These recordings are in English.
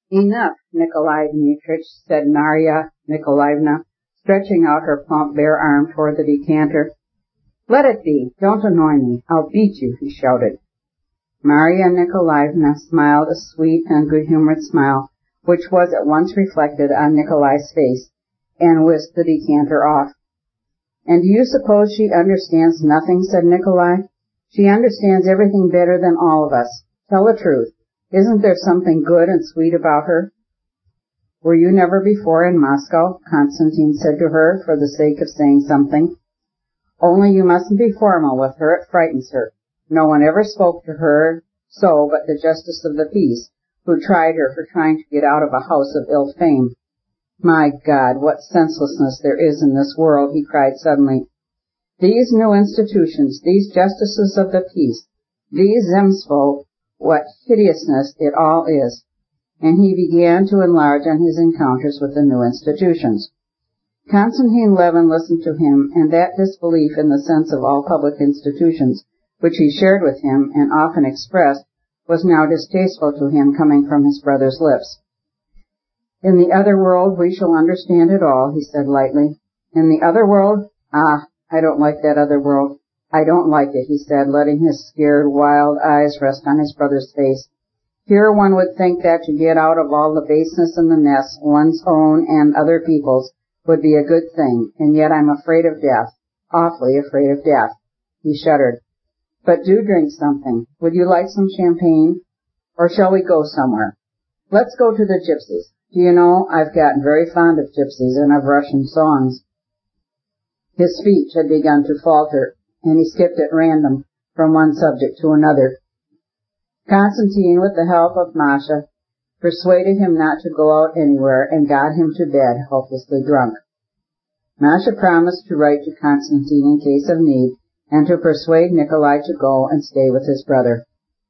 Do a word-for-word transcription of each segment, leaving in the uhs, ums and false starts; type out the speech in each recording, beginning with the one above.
Enough, Nikolai Dmitrich, said Marya Nikolaevna, stretching out her plump bare arm toward the decanter. Let it be. Don't annoy me. I'll beat you, he shouted. Marya Nikolaevna smiled a sweet and good-humored smile, which was at once reflected on Nikolai's face, and whisked the decanter off. And do you suppose she understands nothing? Said Nikolai. She understands everything better than all of us. Tell the truth. Isn't there something good and sweet about her? Were you never before in Moscow? Constantine said to her, for the sake of saying something. Only you mustn't be formal with her. It frightens her. No one ever spoke to her so but the justice of the peace, who tried her for trying to get out of a house of ill fame. My God, what senselessness there is in this world, he cried suddenly. These new institutions, these justices of the peace, these Zemstvo, what hideousness it all is. And he began to enlarge on his encounters with the new institutions. Konstantin Levin listened to him, and that disbelief in the sense of all public institutions, which he shared with him and often expressed, was now distasteful to him coming from his brother's lips. In the other world we shall understand it all, he said lightly. In the other world? Ah, I don't like that other world. I don't like it, he said, letting his scared, wild eyes rest on his brother's face. Here one would think that to get out of all the baseness and the mess, one's own and other people's, would be a good thing, and yet I'm afraid of death, awfully afraid of death. He shuddered. But do drink something. Would you like some champagne? Or shall we go somewhere? Let's go to the gypsies. Do you know, I've gotten very fond of gypsies and of Russian songs. His speech had begun to falter, and he skipped at random from one subject to another. Constantine, with the help of Masha, persuaded him not to go out anywhere and got him to bed, hopelessly drunk. Masha promised to write to Constantine in case of need, and to persuade Nikolai to go and stay with his brother.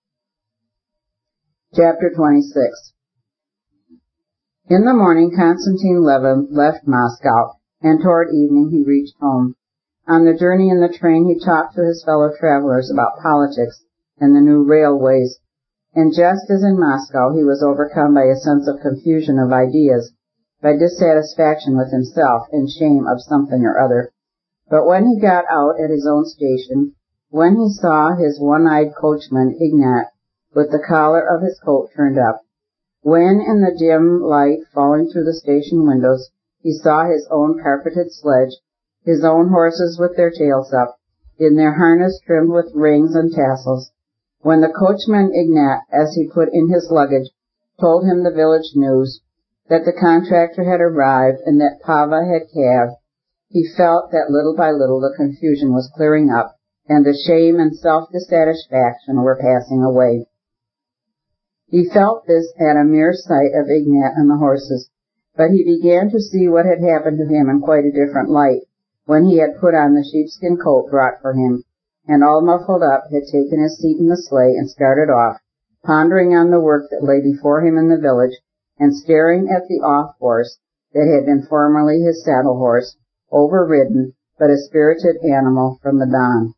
Chapter twenty-six. In the morning, Konstantin Levin left Moscow, and toward evening he reached home. On the journey in the train, he talked to his fellow travelers about politics and the new railways, and just as in Moscow, he was overcome by a sense of confusion of ideas, by dissatisfaction with himself and shame of something or other. But when he got out at his own station, when he saw his one-eyed coachman, Ignat, with the collar of his coat turned up, when in the dim light falling through the station windows, he saw his own carpeted sledge, his own horses with their tails up, in their harness trimmed with rings and tassels, when the coachman Ignat, as he put in his luggage, told him the village news, that the contractor had arrived and that Pava had calved, he felt that little by little the confusion was clearing up, and the shame and self-dissatisfaction were passing away. He felt this at a mere sight of Ignat and the horses, but he began to see what had happened to him in quite a different light, when he had put on the sheepskin coat brought for him, and all muffled up had taken his seat in the sleigh and started off, pondering on the work that lay before him in the village, and staring at the off-horse that had been formerly his saddle-horse, overridden, but a spirited animal from the Don.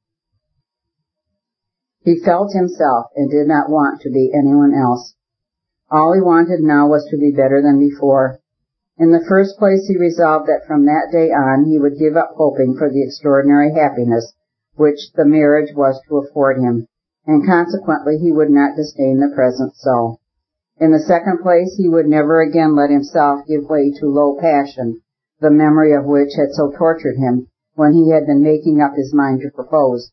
He felt himself and did not want to be anyone else. All he wanted now was to be better than before. In the first place, he resolved that from that day on he would give up hoping for the extraordinary happiness which the marriage was to afford him, and consequently he would not disdain the present so. In the second place, he would never again let himself give way to low passion, the memory of which had so tortured him when he had been making up his mind to propose.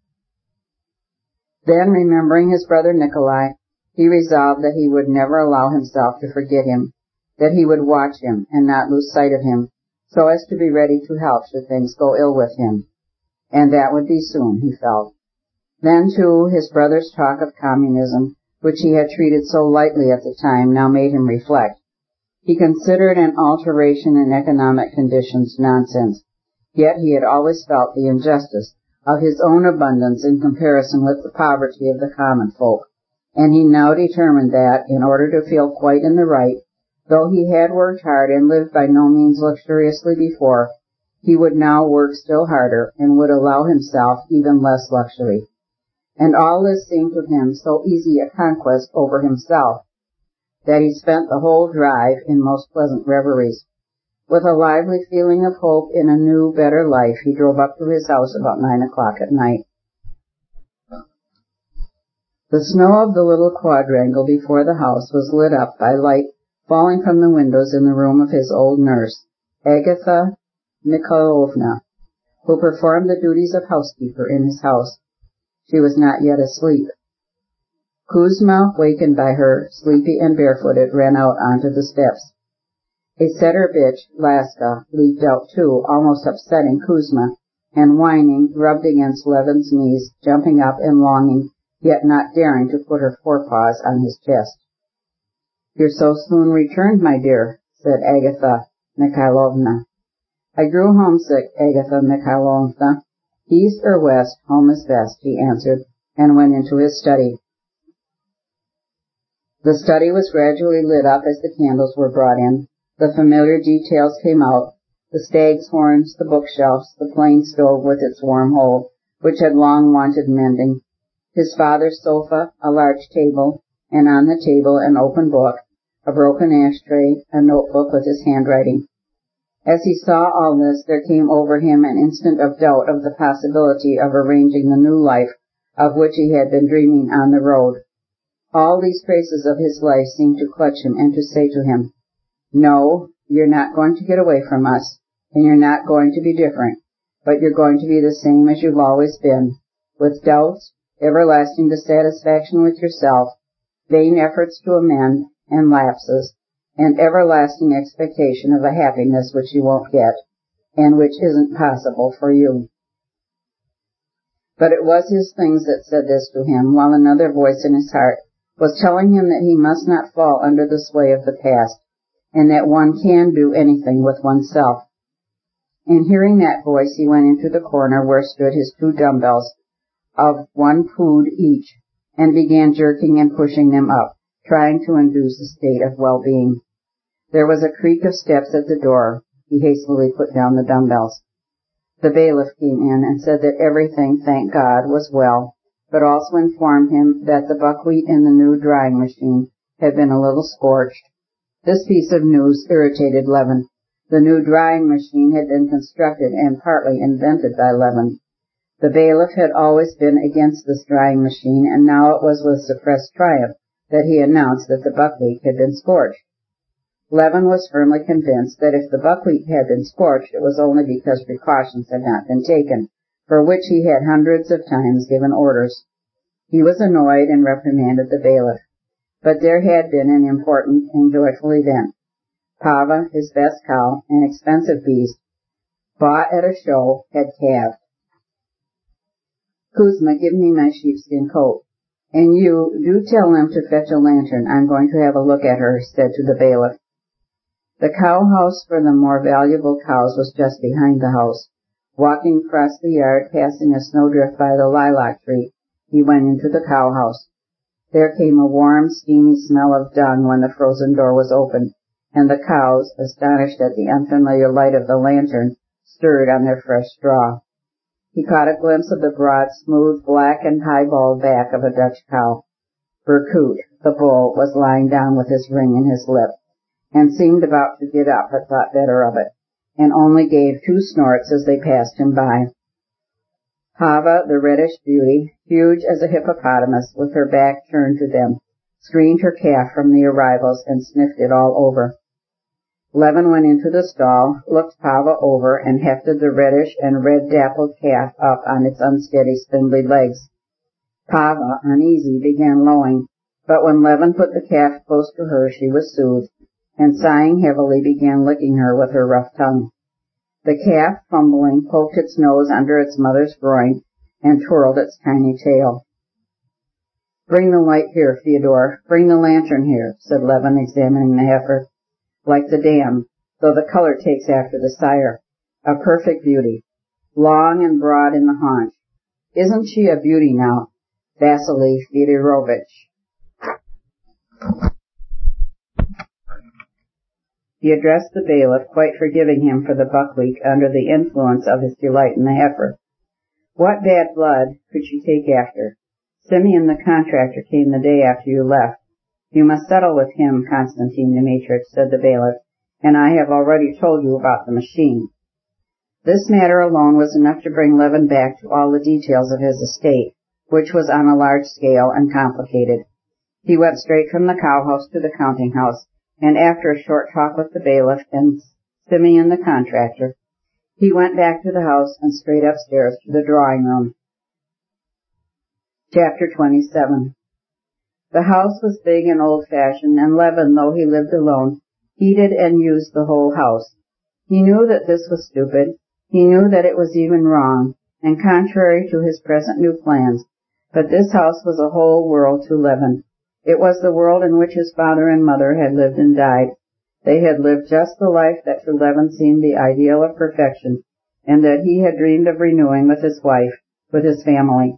Then, remembering his brother Nikolai, he resolved that he would never allow himself to forget him, that he would watch him and not lose sight of him, so as to be ready to help should things go ill with him. And that would be soon, he felt. Then, too, his brother's talk of communism, which he had treated so lightly at the time, now made him reflect. He considered an alteration in economic conditions nonsense, yet he had always felt the injustice of his own abundance in comparison with the poverty of the common folk, and he now determined that, in order to feel quite in the right, though he had worked hard and lived by no means luxuriously before, he would now work still harder and would allow himself even less luxury. And all this seemed to him so easy a conquest over himself, that he spent the whole drive in most pleasant reveries. With a lively feeling of hope in a new, better life, he drove up to his house about nine o'clock at night. The snow of the little quadrangle before the house was lit up by light falling from the windows in the room of his old nurse, Agatha Mikhailovna, who performed the duties of housekeeper in his house. She was not yet asleep. Kuzma, wakened by her, sleepy and barefooted, ran out onto the steps. A setter bitch, Laska, leaped out too, almost upsetting Kuzma, and whining, rubbed against Levin's knees, jumping up and longing, yet not daring to put her forepaws on his chest. "You're so soon returned, my dear," said Agatha Mikhailovna. "I grew homesick, Agatha Mikhailovna. East or west, home is best," he answered, and went into his study. The study was gradually lit up as the candles were brought in. The familiar details came out, the stag's horns, the bookshelves, the plain stove with its warm hole, which had long wanted mending, his father's sofa, a large table, and on the table an open book, a broken ashtray, a notebook with his handwriting. As he saw all this, there came over him an instant of doubt of the possibility of arranging the new life of which he had been dreaming on the road. All these phases of his life seemed to clutch him and to say to him, "No, you're not going to get away from us, and you're not going to be different, but you're going to be the same as you've always been, with doubts, everlasting dissatisfaction with yourself, vain efforts to amend, and lapses, and everlasting expectation of a happiness which you won't get, and which isn't possible for you." But it was his things that said this to him, while another voice in his heart was telling him that he must not fall under the sway of the past, and that one can do anything with oneself. And hearing that voice, he went into the corner where stood his two dumbbells, of one pood each, and began jerking and pushing them up, trying to induce a state of well-being. There was a creak of steps at the door. He hastily put down the dumbbells. The bailiff came in and said that everything, thank God, was well, but also informed him that the buckwheat in the new drying machine had been a little scorched. This piece of news irritated Levin. The new drying machine had been constructed and partly invented by Levin. The bailiff had always been against this drying machine, and now it was with suppressed triumph that he announced that the buckwheat had been scorched. Levin was firmly convinced that if the buckwheat had been scorched, it was only because precautions had not been taken, for which he had hundreds of times given orders. He was annoyed and reprimanded the bailiff. But there had been an important and joyful event. Pava, his best cow, an expensive beast, bought at a show, had calved. "Kuzma, give me my sheepskin coat. And you, do tell him to fetch a lantern. I'm going to have a look at her," said to the bailiff. The cow house for the more valuable cows was just behind the house. Walking across the yard, passing a snowdrift by the lilac tree, he went into the cow house. There came a warm, steamy smell of dung when the frozen door was opened, and the cows, astonished at the unfamiliar light of the lantern, stirred on their fresh straw. He caught a glimpse of the broad, smooth, black and high-balled back of a Dutch cow. Berkut, the bull, was lying down with his ring in his lip, and seemed about to get up, but thought better of it, and only gave two snorts as they passed him by. Pava, the reddish beauty, huge as a hippopotamus, with her back turned to them, screened her calf from the arrivals and sniffed it all over. Levin went into the stall, looked Pava over, and hefted the reddish and red-dappled calf up on its unsteady, spindly legs. Pava, uneasy, began lowing, but when Levin put the calf close to her, she was soothed, and sighing heavily began licking her with her rough tongue. The calf, fumbling, poked its nose under its mother's groin and twirled its tiny tail. "Bring the light here, Fyodor. Bring the lantern here," said Levin, examining the heifer. "Like the dam, though the color takes after the sire. A perfect beauty. Long and broad in the haunch. Isn't she a beauty now, Vasily Fyodorovitch?" He addressed the bailiff, quite forgiving him for the buckwheat under the influence of his delight in the heifer. "What bad blood could she take after? Simeon the contractor came the day after you left. You must settle with him, Constantine Dmitrich, said the bailiff, and I have already told you about the machine. This matter alone was enough to bring Levin back to all the details of his estate, which was on a large scale and complicated. He went straight from the cowhouse to the counting house, and after a short talk with the bailiff and Simeon the contractor, he went back to the house and straight upstairs to the drawing room. Chapter twenty-seven. The house was big and old-fashioned, and Levin, though he lived alone, heated and used the whole house. He knew that this was stupid. He knew that it was even wrong, and contrary to his present new plans, but this house was a whole world to Levin. It was the world in which his father and mother had lived and died. They had lived just the life that to Levin seemed the ideal of perfection, and that he had dreamed of renewing with his wife, with his family.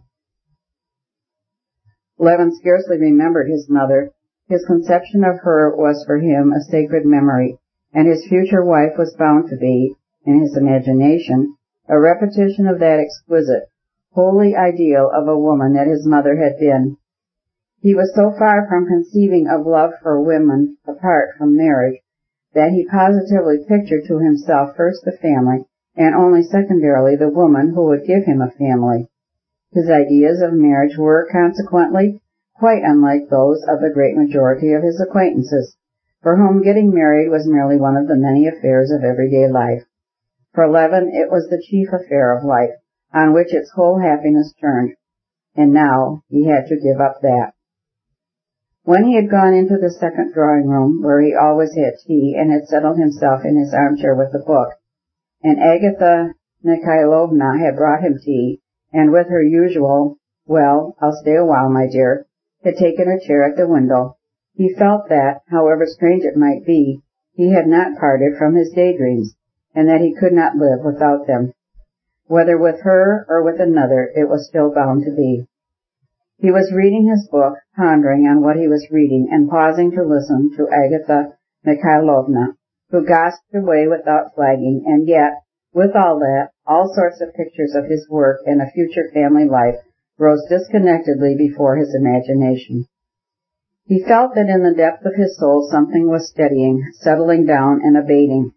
Levin scarcely remembered his mother. His conception of her was for him a sacred memory, and his future wife was bound to be, in his imagination, a repetition of that exquisite, holy ideal of a woman that his mother had been. He was so far from conceiving of love for women apart from marriage that he positively pictured to himself first the family, and only secondarily the woman who would give him a family. His ideas of marriage were, consequently, quite unlike those of the great majority of his acquaintances, for whom getting married was merely one of the many affairs of everyday life. For Levin it was the chief affair of life, on which its whole happiness turned, and now he had to give up that. When he had gone into the second drawing-room, where he always had tea, and had settled himself in his armchair with a book, and Agatha Mikhailovna had brought him tea, and with her usual, "Well, I'll stay a while, my dear," had taken a chair at the window, he felt that, however strange it might be, he had not parted from his daydreams, and that he could not live without them. Whether with her or with another, it was still bound to be. He was reading his book, pondering on what he was reading, and pausing to listen to Agatha Mikhailovna, who gossiped away without flagging, and yet, with all that, all sorts of pictures of his work and a future family life rose disconnectedly before his imagination. He felt that in the depth of his soul something was steadying, settling down, and abating.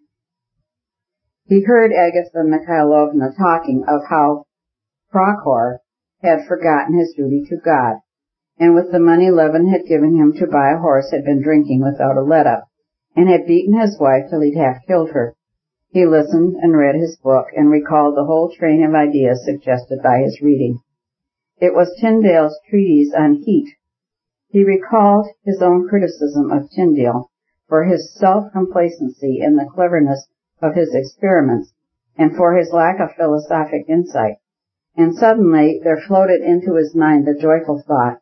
He heard Agatha Mikhailovna talking of how Prokhor had forgotten his duty to God, and with the money Levin had given him to buy a horse had been drinking without a let-up, and had beaten his wife till he'd half killed her. He listened and read his book, and recalled the whole train of ideas suggested by his reading. It was Tyndale's treatise on heat. He recalled his own criticism of Tyndale for his self-complacency in the cleverness of his experiments, and for his lack of philosophic insight. And suddenly there floated into his mind the joyful thought,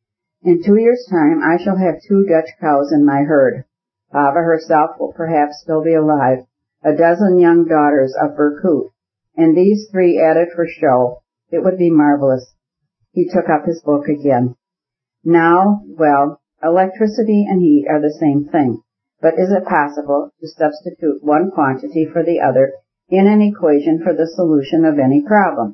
"In two years' time I shall have two Dutch cows in my herd. Bava herself will perhaps still be alive, a dozen young daughters of Berkut, and these three added for show. It would be marvelous." He took up his book again. Now, well, electricity and heat are the same thing, but is it possible to substitute one quantity for the other in an equation for the solution of any problem?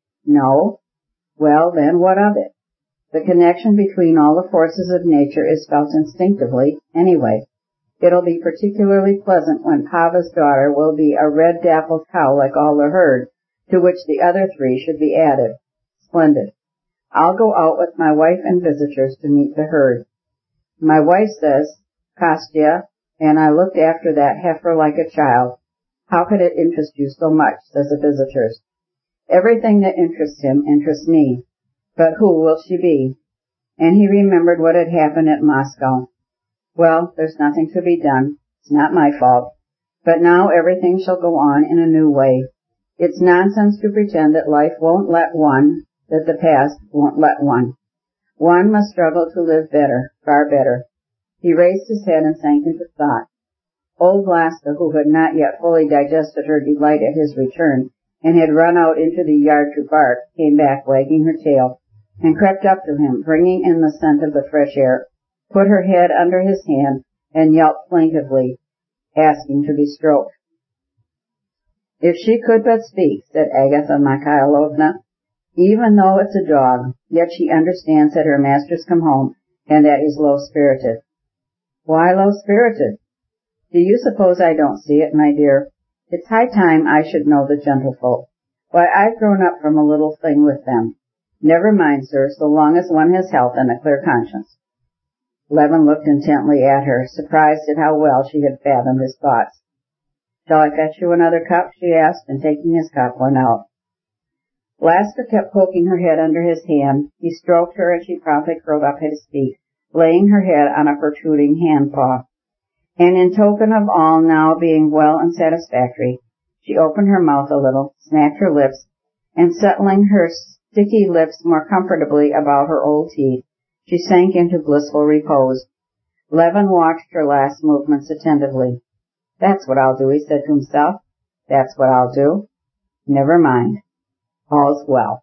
No? Well, then, what of it? The connection between all the forces of nature is felt instinctively, anyway. It'll be particularly pleasant when Pava's daughter will be a red dappled cow like all the herd, to which the other three should be added. Splendid. I'll go out with my wife and visitors to meet the herd. My wife says, "Kostya, and I looked after that heifer like a child." "How could it interest you so much?" says the visitors. "Everything that interests him interests me. But who will she be?" And he remembered what had happened at Moscow. Well, there's nothing to be done. It's not my fault. But now everything shall go on in a new way. It's nonsense to pretend that life won't let one, that the past won't let one. One must struggle to live better, far better. He raised his head and sank into thought. Old Laska, who had not yet fully digested her delight at his return, and had run out into the yard to bark, came back wagging her tail, and crept up to him, bringing in the scent of the fresh air, put her head under his hand, and yelped plaintively, asking to be stroked. "If she could but speak," said Agatha Mikhailovna. "Even though it's a dog, yet she understands that her master's come home, and that he's low-spirited. Why low-spirited? Do you suppose I don't see it, my dear? It's high time I should know the gentlefolk. Why, I've grown up from a little thing with them. Never mind, sir, so long as one has health and a clear conscience. Levin looked intently at her, surprised at how well she had fathomed his thoughts. Shall I fetch you another cup? She asked, and taking his cup went out. Laska kept poking her head under his hand. He stroked her, and she promptly curled up at his feet, laying her head on a protruding hand-paw. And in token of all now being well and satisfactory, she opened her mouth a little, smacked her lips, and settling her sticky lips more comfortably about her old teeth, she sank into blissful repose. Levin watched her last movements attentively. That's what I'll do, he said to himself. That's what I'll do. Never mind. All's well.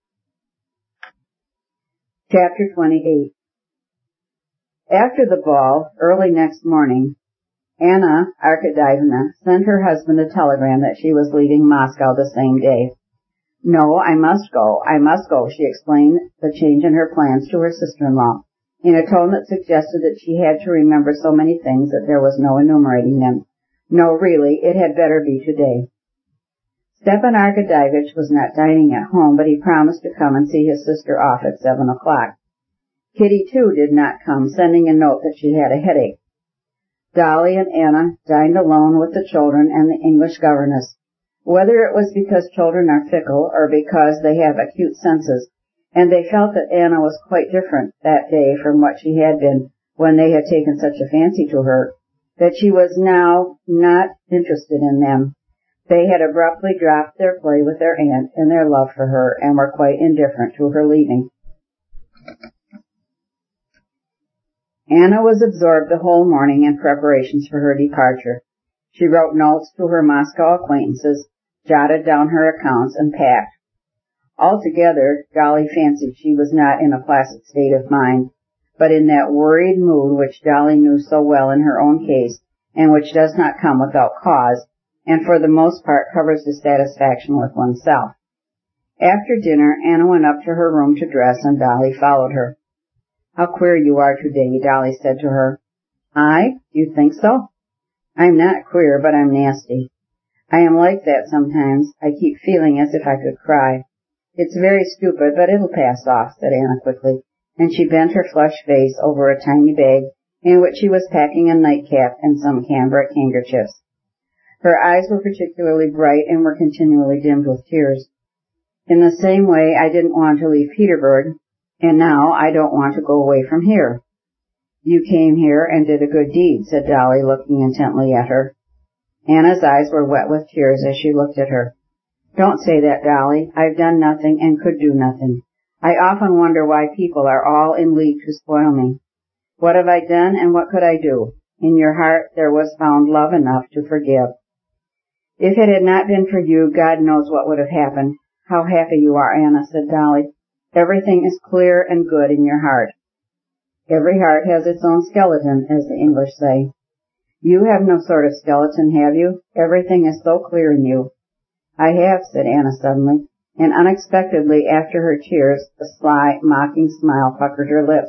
Chapter twenty-eight. After the ball, early next morning, Anna Arkadyevna sent her husband a telegram that she was leaving Moscow the same day. No, I must go, I must go, she explained the change in her plans to her sister-in-law, in a tone that suggested that she had to remember so many things that there was no enumerating them. No, really, it had better be today. Stepan Arkadyevitch was not dining at home, but he promised to come and see his sister off at seven o'clock. Kitty, too, did not come, sending a note that she had a headache. Dolly and Anna dined alone with the children and the English governess. Whether it was because children are fickle or because they have acute senses, and they felt that Anna was quite different that day from what she had been when they had taken such a fancy to her, that she was now not interested in them. They had abruptly dropped their play with their aunt and their love for her, and were quite indifferent to her leaving. Anna was absorbed the whole morning in preparations for her departure. She wrote notes to her Moscow acquaintances, jotted down her accounts, and packed. Altogether, Dolly fancied she was not in a placid state of mind, but in that worried mood which Dolly knew so well in her own case, and which does not come without cause, and for the most part covers dissatisfaction with oneself. After dinner, Anna went up to her room to dress, and Dolly followed her. How queer you are today, Dolly said to her. I? Do you think so? I'm not queer, but I'm nasty. I am like that sometimes. I keep feeling as if I could cry. It's very stupid, but it'll pass off, said Anna quickly, and she bent her flushed face over a tiny bag in which she was packing a nightcap and some cambric handkerchiefs. Her eyes were particularly bright and were continually dimmed with tears. In the same way, I didn't want to leave Petersburg, and now I don't want to go away from here. You came here and did a good deed, said Dolly, looking intently at her. Anna's eyes were wet with tears as she looked at her. Don't say that, Dolly. I've done nothing and could do nothing. I often wonder why people are all in league to spoil me. What have I done, and what could I do? In your heart there was found love enough to forgive. If it had not been for you, God knows what would have happened. How happy you are, Anna, said Dolly. Everything is clear and good in your heart. Every heart has its own skeleton, as the English say. You have no sort of skeleton, have you? Everything is so clear in you. I have, said Anna suddenly, and unexpectedly after her tears, a sly, mocking smile puckered her lips.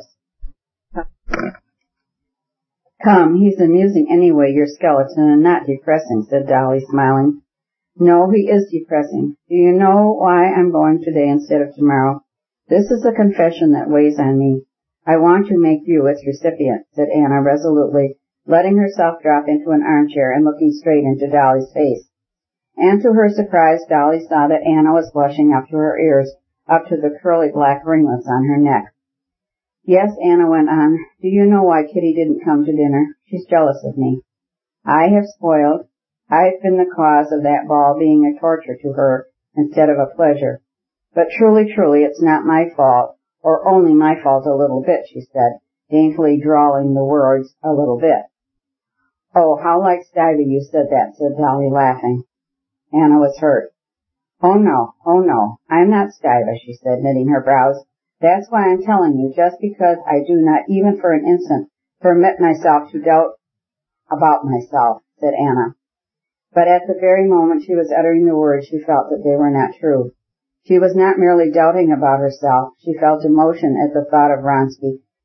Come, he's amusing anyway, your skeleton, and not depressing, said Dolly, smiling. No, he is depressing. Do you know why I'm going today instead of tomorrow? This is a confession that weighs on me. I want to make you its recipient, said Anna resolutely, letting herself drop into an armchair and looking straight into Dolly's face. And to her surprise, Dolly saw that Anna was blushing up to her ears, up to the curly black ringlets on her neck. Yes, Anna went on, do you know why Kitty didn't come to dinner? She's jealous of me. I have spoiled. I've been the cause of that ball being a torture to her instead of a pleasure. But truly, truly, it's not my fault, or only my fault a little bit, she said, daintily drawling the words a little bit. Oh, how like Stiva you said that, said Dolly, laughing. Anna was hurt. Oh, no, oh, no, I'm not Stiva, she said, knitting her brows. That's why I'm telling you, just because I do not even for an instant permit myself to doubt about myself, said Anna. But at the very moment she was uttering the words, she felt that they were not true. She was not merely doubting about herself. She felt emotion at the thought of Vronsky,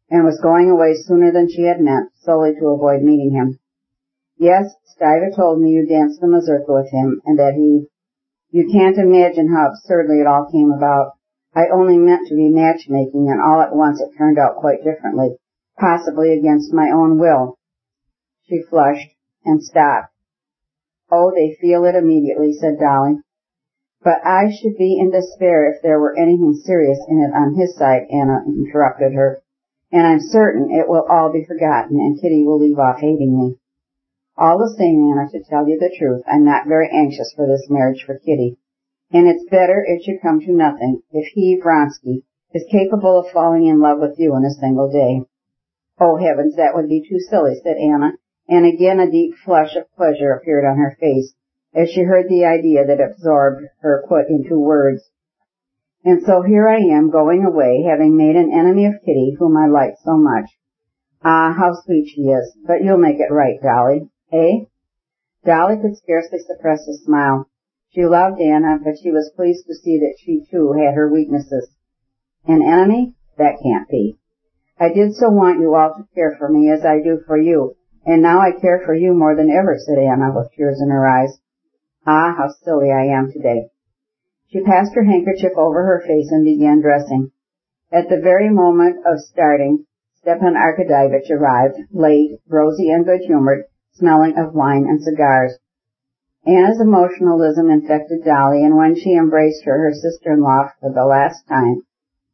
and was going away sooner than she had meant, solely to avoid meeting him. Yes, Stiver told me you danced the mazurka with him, and that he... You can't imagine how absurdly it all came about. I only meant to be matchmaking, and all at once it turned out quite differently, possibly against my own will. She flushed and stopped. Oh, they feel it immediately, said Dolly. But I should be in despair if there were anything serious in it on his side, Anna interrupted her. And I'm certain it will all be forgotten, and Kitty will leave off hating me. All the same, Anna, to tell you the truth, I'm not very anxious for this marriage for Kitty. And it's better it should come to nothing if he, Vronsky, is capable of falling in love with you in a single day. Oh, heavens, that would be too silly, said Anna, and again a deep flush of pleasure appeared on her face as she heard the idea that absorbed her put into words. And so here I am, going away, having made an enemy of Kitty, whom I like so much. Ah, how sweet she is, but you'll make it right, Dolly. Eh? Dolly could scarcely suppress a smile. She loved Anna, but she was pleased to see that she, too, had her weaknesses. An enemy? That can't be. I did so want you all to care for me as I do for you, and now I care for you more than ever, said Anna, with tears in her eyes. Ah, how silly I am today. She passed her handkerchief over her face and began dressing. At the very moment of starting, Stepan Arkadyevitch arrived, late, rosy and good-humored, smelling of wine and cigars. Anna's emotionalism infected Dolly, and when she embraced her, her sister-in-law, for the last time,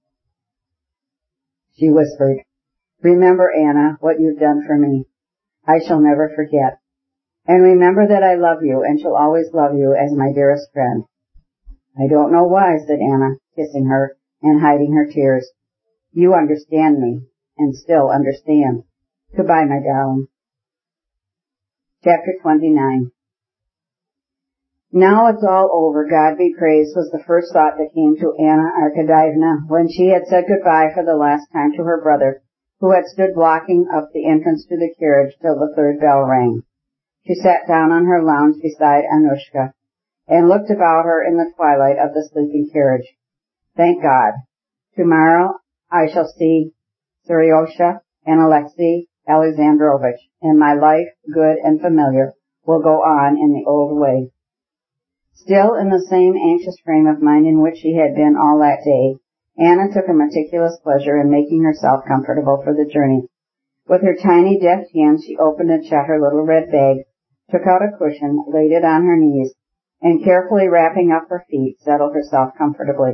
she whispered, Remember, Anna, what you've done for me. I shall never forget. And remember that I love you, and shall always love you as my dearest friend. I don't know why, said Anna, kissing her and hiding her tears. You understand me, and still understand. Goodbye, my darling. Chapter twenty-nine. Now it's all over, God be praised, was the first thought that came to Anna Arkadyevna when she had said goodbye for the last time to her brother, who had stood blocking up the entrance to the carriage till the third bell rang. She sat down on her lounge beside Annushka and looked about her in the twilight of the sleeping carriage. Thank God. Tomorrow I shall see Seryosha and Alexei Alexandrovich, and my life, good and familiar, will go on in the old way. Still in the same anxious frame of mind in which she had been all that day, Anna took a meticulous pleasure in making herself comfortable for the journey. With her tiny deft hands she opened and shut her little red bag, took out a cushion, laid it on her knees, and carefully wrapping up her feet, settled herself comfortably.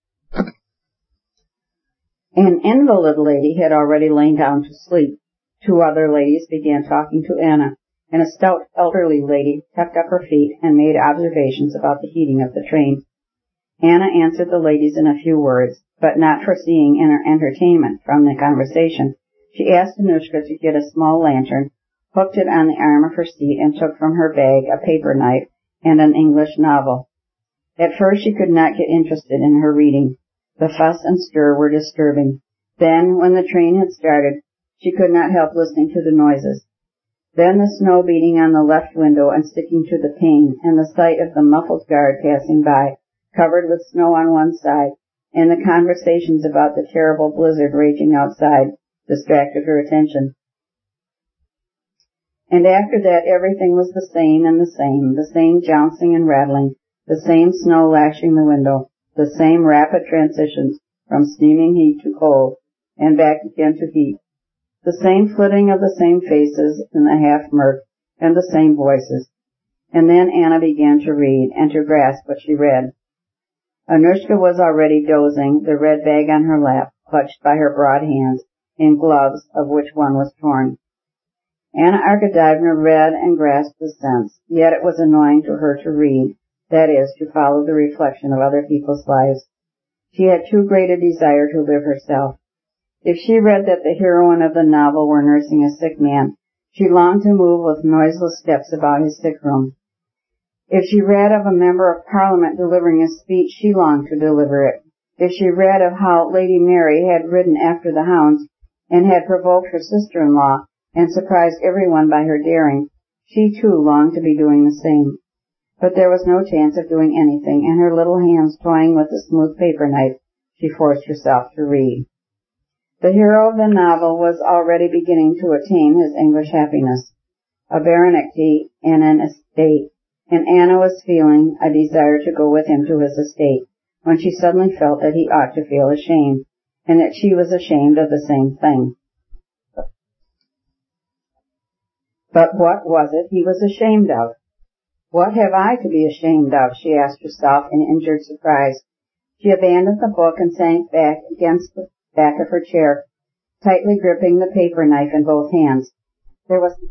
An invalid lady had already lain down to sleep. Two other ladies began talking to Anna, and a stout elderly lady tucked up her feet and made observations about the heating of the train. Anna answered the ladies in a few words, but not foreseeing any entertainment from the conversation, she asked Annushka to get a small lantern, hooked it on the arm of her seat, and took from her bag a paper knife and an English novel. At first she could not get interested in her reading. The fuss and stir were disturbing. Then, when the train had started, she could not help listening to the noises. Then the snow beating on the left window and sticking to the pane, and the sight of the muffled guard passing by, covered with snow on one side, and the conversations about the terrible blizzard raging outside, distracted her attention. And after that everything was the same and the same, the same jouncing and rattling, the same snow lashing the window, the same rapid transitions from steaming heat to cold, and back again to heat, the same flitting of the same faces in the half-murk, and the same voices. And then Anna began to read, and to grasp what she read. Annushka was already dozing, the red bag on her lap, clutched by her broad hands, in gloves of which one was torn. Anna Arkadyevna read and grasped the sense, yet it was annoying to her to read, that is, to follow the reflection of other people's lives. She had too great a desire to live herself. If she read that the heroine of the novel were nursing a sick man, she longed to move with noiseless steps about his sick room. If she read of a member of Parliament delivering a speech, she longed to deliver it. If she read of how Lady Mary had ridden after the hounds and had provoked her sister-in-law and surprised everyone by her daring, she too longed to be doing the same. But there was no chance of doing anything, and her little hands toying with the smooth paper knife, she forced herself to read. The hero of the novel was already beginning to attain his English happiness, a baronetcy and an estate, and Anna was feeling a desire to go with him to his estate, when she suddenly felt that he ought to feel ashamed, and that she was ashamed of the same thing. But what was it he was ashamed of? What have I to be ashamed of? She asked herself in injured surprise. She abandoned the book and sank back against the back of her chair, tightly gripping the paper knife in both hands. There was,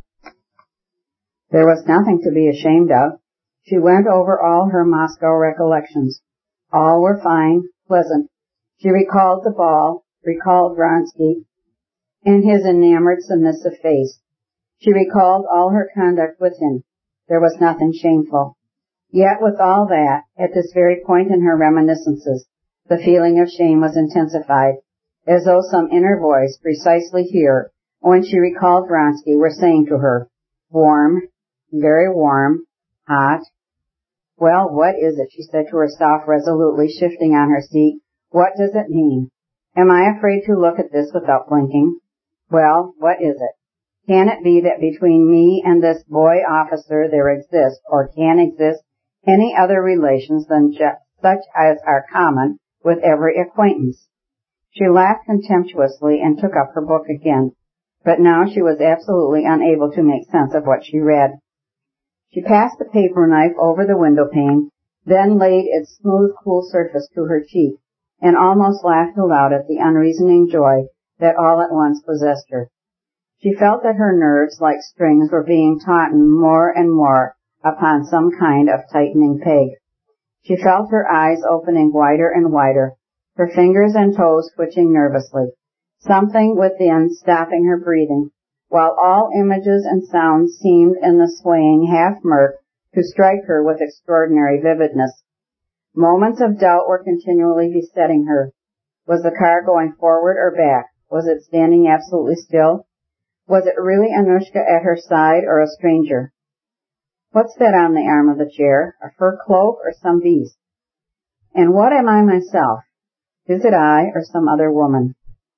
there was nothing to be ashamed of. She went over all her Moscow recollections. All were fine, pleasant. She recalled the ball, recalled Vronsky and his enamored, submissive face. She recalled all her conduct with him. There was nothing shameful. Yet with all that, at this very point in her reminiscences, the feeling of shame was intensified, as though some inner voice, precisely here, when she recalled Vronsky, were saying to her, warm, very warm, hot. Well, what is it? She said to herself resolutely, shifting on her seat. What does it mean? Am I afraid to look at this without blinking? Well, what is it? Can it be that between me and this boy officer there exists, or can exist, any other relations than just such as are common with every acquaintance? She laughed contemptuously and took up her book again, but now she was absolutely unable to make sense of what she read. She passed the paper knife over the window pane, then laid its smooth, cool surface to her cheek, and almost laughed aloud at the unreasoning joy that all at once possessed her. She felt that her nerves, like strings, were being tautened more and more upon some kind of tightening peg. She felt her eyes opening wider and wider, her fingers and toes twitching nervously, something within stopping her breathing, while all images and sounds seemed in the swaying half-murk to strike her with extraordinary vividness. Moments of doubt were continually besetting her. Was the car going forward or back? Was it standing absolutely still? Was it really Anushka at her side or a stranger? What's that on the arm of the chair? A fur cloak or some beast? And what am I myself? Is it I or some other woman?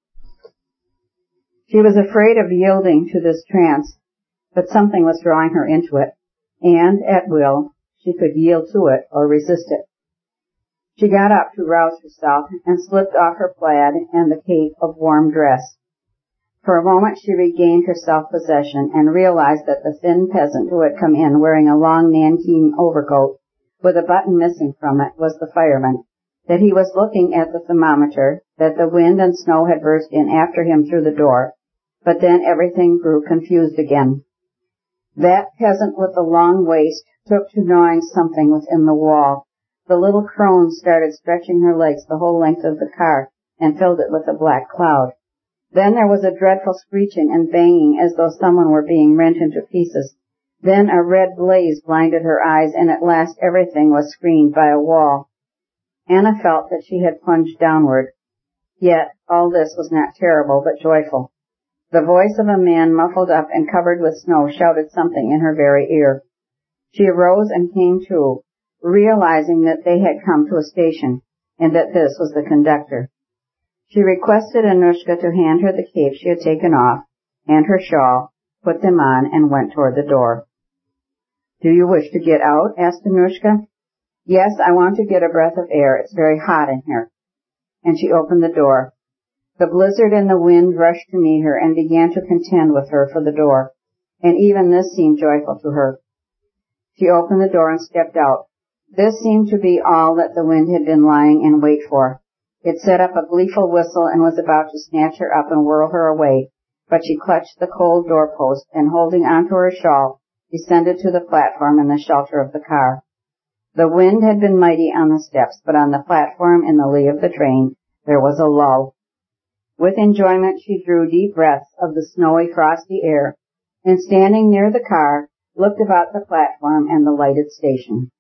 She was afraid of yielding to this trance, but something was drawing her into it, and, at will, she could yield to it or resist it. She got up to rouse herself and slipped off her plaid and the cape of warm dress. For a moment she regained her self-possession and realized that the thin peasant who had come in wearing a long nankeen overcoat with a button missing from it was the fireman, that he was looking at the thermometer, that the wind and snow had burst in after him through the door, but then everything grew confused again. That peasant with the long waist took to gnawing something within the wall. The little crone started stretching her legs the whole length of the car and filled it with a black cloud. Then there was a dreadful screeching and banging as though someone were being rent into pieces. Then a red blaze blinded her eyes, and at last everything was screened by a wall. Anna felt that she had plunged downward. Yet all this was not terrible, but joyful. The voice of a man muffled up and covered with snow shouted something in her very ear. She arose and came to, realizing that they had come to a station, and that this was the conductor. She requested Anushka to hand her the cape she had taken off, and her shawl, put them on, and went toward the door. "Do you wish to get out?" asked Anushka. "Yes, I want to get a breath of air. It's very hot in here." And she opened the door. The blizzard and the wind rushed to meet her and began to contend with her for the door, and even this seemed joyful to her. She opened the door and stepped out. This seemed to be all that the wind had been lying in wait for. It set up a gleeful whistle and was about to snatch her up and whirl her away, but she clutched the cold doorpost and, holding onto her shawl, descended to the platform in the shelter of the car. The wind had been mighty on the steps, but on the platform in the lee of the train there was a lull. With enjoyment she drew deep breaths of the snowy, frosty air, and standing near the car, looked about the platform and the lighted station.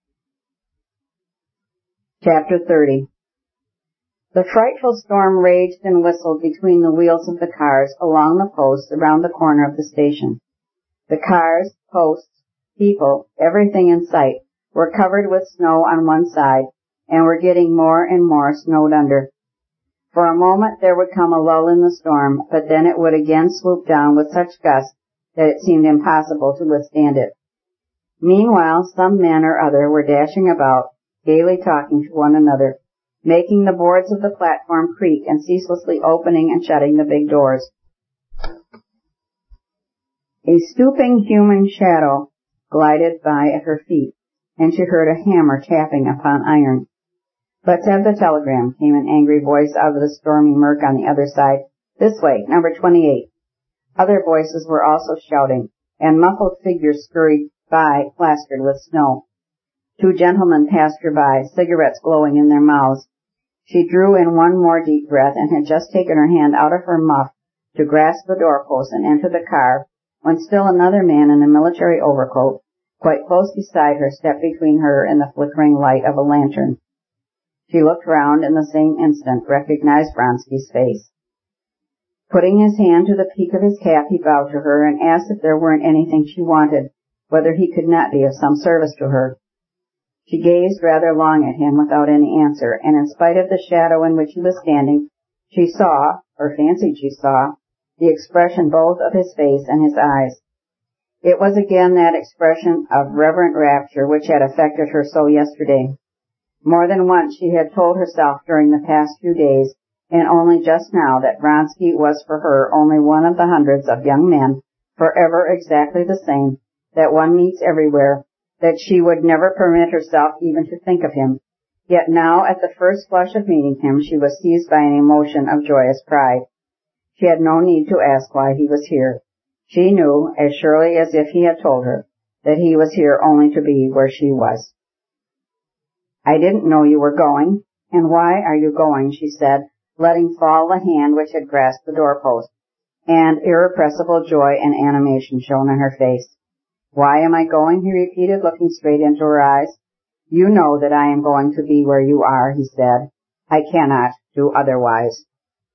Chapter thirty. The frightful storm raged and whistled between the wheels of the cars along the posts around the corner of the station. The cars, posts, people, everything in sight, were covered with snow on one side, and were getting more and more snowed under. For a moment there would come a lull in the storm, but then it would again swoop down with such gusts that it seemed impossible to withstand it. Meanwhile, some men or other were dashing about, gaily talking to one another, making the boards of the platform creak and ceaselessly opening and shutting the big doors. A stooping human shadow glided by at her feet, and she heard a hammer tapping upon iron. "Let's have the telegram," came an angry voice out of the stormy murk on the other side. "This way, number twenty-eight. Other voices were also shouting, and muffled figures scurried by, plastered with snow. Two gentlemen passed her by, cigarettes glowing in their mouths. She drew in one more deep breath and had just taken her hand out of her muff to grasp the doorpost and enter the car when still another man in a military overcoat, quite close beside her, stepped between her and the flickering light of a lantern. She looked round and the same instant recognized Vronsky's face. Putting his hand to the peak of his cap, he bowed to her and asked if there weren't anything she wanted, whether he could not be of some service to her. She gazed rather long at him without any answer, and in spite of the shadow in which he was standing, she saw, or fancied she saw, the expression both of his face and his eyes. It was again that expression of reverent rapture which had affected her so yesterday. More than once she had told herself during the past few days, and only just now, that Vronsky was for her only one of the hundreds of young men, forever exactly the same, that one meets everywhere, that she would never permit herself even to think of him. Yet now, at the first flush of meeting him, she was seized by an emotion of joyous pride. She had no need to ask why he was here. She knew, as surely as if he had told her, that he was here only to be where she was. "I didn't know you were going. And why are you going?" she said, letting fall the hand which had grasped the doorpost, and irrepressible joy and animation shone in her face. "Why am I going?" he repeated, looking straight into her eyes. "You know that I am going to be where you are," he said. "I cannot do otherwise."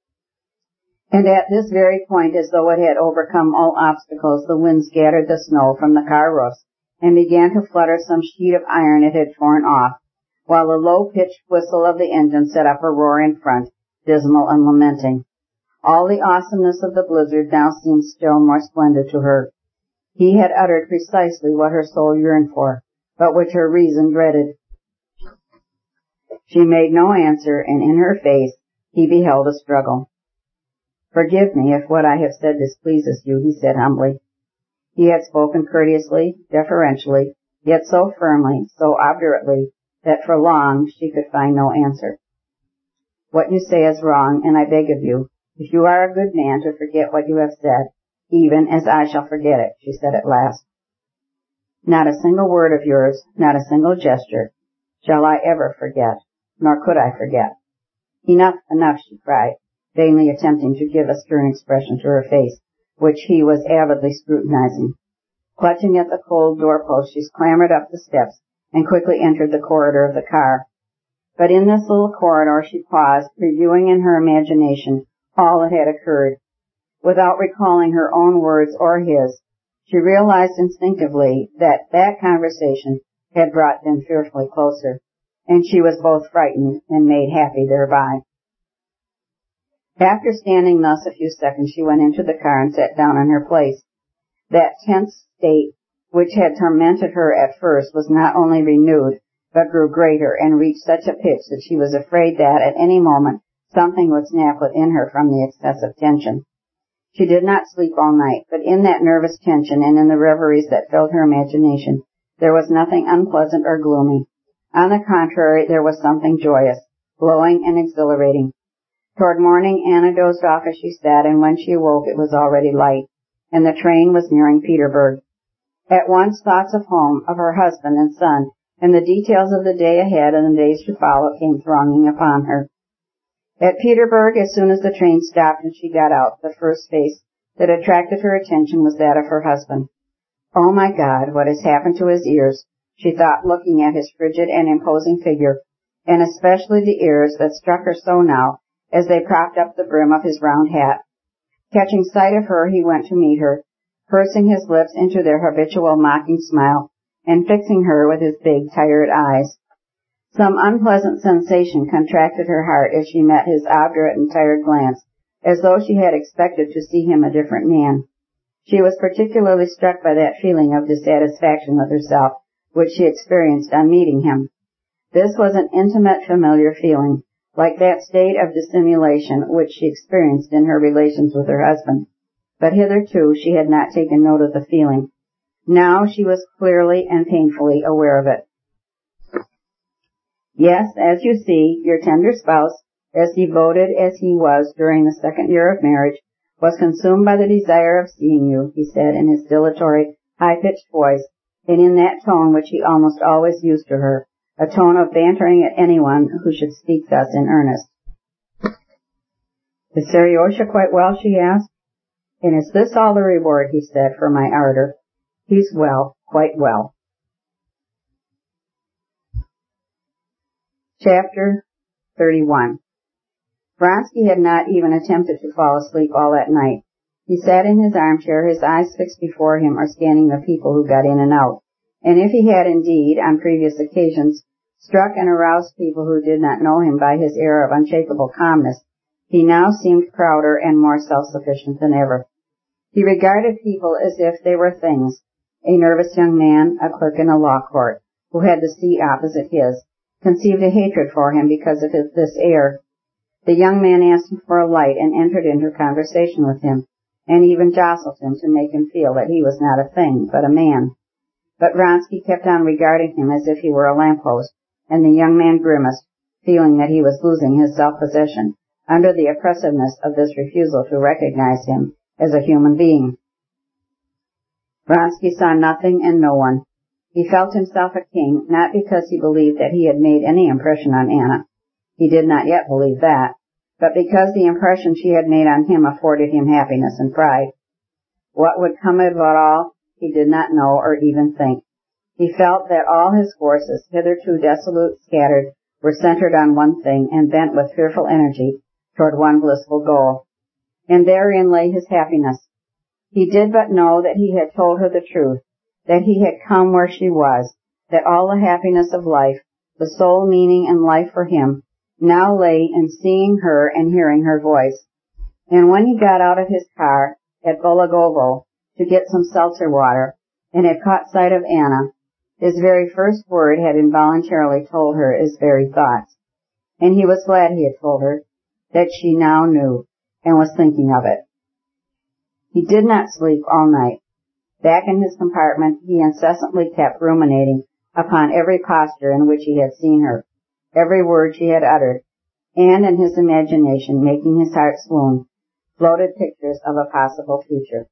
And at this very point, as though it had overcome all obstacles, the wind scattered the snow from the car roofs and began to flutter some sheet of iron it had torn off, while the low-pitched whistle of the engine set up a roar in front, dismal and lamenting. All the awesomeness of the blizzard now seemed still more splendid to her. He had uttered precisely what her soul yearned for, but which her reason dreaded. She made no answer, and in her face he beheld a struggle. "Forgive me if what I have said displeases you," he said humbly. He had spoken courteously, deferentially, yet so firmly, so obdurately, that for long she could find no answer. "What you say is wrong, and I beg of you, if you are a good man, to forget what you have said, even as I shall forget it," she said at last. "Not a single word of yours, not a single gesture, shall I ever forget, nor could I forget." "Enough, enough," she cried, vainly attempting to give a stern expression to her face, which he was avidly scrutinizing. Clutching at the cold doorpost, she clambered up the steps and quickly entered the corridor of the car. But in this little corridor she paused, reviewing in her imagination all that had occurred. Without recalling her own words or his, she realized instinctively that that conversation had brought them fearfully closer, and she was both frightened and made happy thereby. After standing thus a few seconds, she went into the car and sat down in her place. That tense state which had tormented her at first was not only renewed, but grew greater and reached such a pitch that she was afraid that at any moment something would snap within her from the excessive tension. She did not sleep all night, but in that nervous tension and in the reveries that filled her imagination, there was nothing unpleasant or gloomy. On the contrary, there was something joyous, glowing and exhilarating. Toward morning, Anna dozed off as she sat, and when she awoke it was already light, and the train was nearing Petersburg. At once thoughts of home, of her husband and son, and the details of the day ahead and the days to follow came thronging upon her. At Petersburg, as soon as the train stopped and she got out, the first face that attracted her attention was that of her husband. "Oh, my God, what has happened to his ears?" she thought, looking at his frigid and imposing figure, and especially the ears that struck her so now, as they propped up the brim of his round hat. Catching sight of her, he went to meet her, pursing his lips into their habitual mocking smile, and fixing her with his big, tired eyes. Some unpleasant sensation contracted her heart as she met his obdurate and tired glance, as though she had expected to see him a different man. She was particularly struck by that feeling of dissatisfaction with herself which she experienced on meeting him. This was an intimate, familiar feeling, like that state of dissimulation which she experienced in her relations with her husband. But hitherto she had not taken note of the feeling. Now she was clearly and painfully aware of it. Yes, as you see, your tender spouse, as devoted as he was during the second year of marriage, was consumed by the desire of seeing you, he said in his dilatory, high-pitched voice, and in that tone which he almost always used to her, a tone of bantering at anyone who should speak thus in earnest. Is Seriosha quite well? She asked. And is this all the reward, he said, for my ardor? He's well, quite well. Chapter thirty-one. Vronsky had not even attempted to fall asleep all that night. He sat in his armchair, his eyes fixed before him or scanning the people who got in and out. And if he had indeed, on previous occasions, struck and aroused people who did not know him by his air of unshakable calmness, he now seemed prouder and more self-sufficient than ever. He regarded people as if they were things, a nervous young man, a clerk in a law court, who had the seat opposite his, conceived a hatred for him because of his, this air. The young man asked him for a light and entered into conversation with him, and even jostled him to make him feel that he was not a thing, but a man. But Vronsky kept on regarding him as if he were a lamppost, and the young man grimaced, feeling that he was losing his self-possession under the oppressiveness of this refusal to recognize him as a human being. Vronsky saw nothing and no one. He felt himself a king, not because he believed that he had made any impression on Anna. He did not yet believe that, but because the impression she had made on him afforded him happiness and pride. What would come of it all, he did not know or even think. He felt that all his forces, hitherto desolate, scattered, were centered on one thing and bent with fearful energy toward one blissful goal. And therein lay his happiness. He did but know that he had told her the truth, that he had come where she was, that all the happiness of life, the sole meaning and life for him, now lay in seeing her and hearing her voice. And when he got out of his car at Bologovo to get some seltzer water, and had caught sight of Anna, his very first word had involuntarily told her his very thoughts. And he was glad he had told her, that she now knew, and was thinking of it. He did not sleep all night. Back in his compartment, he incessantly kept ruminating upon every posture in which he had seen her, every word she had uttered, and in his imagination, making his heart swoon, floated pictures of a possible future.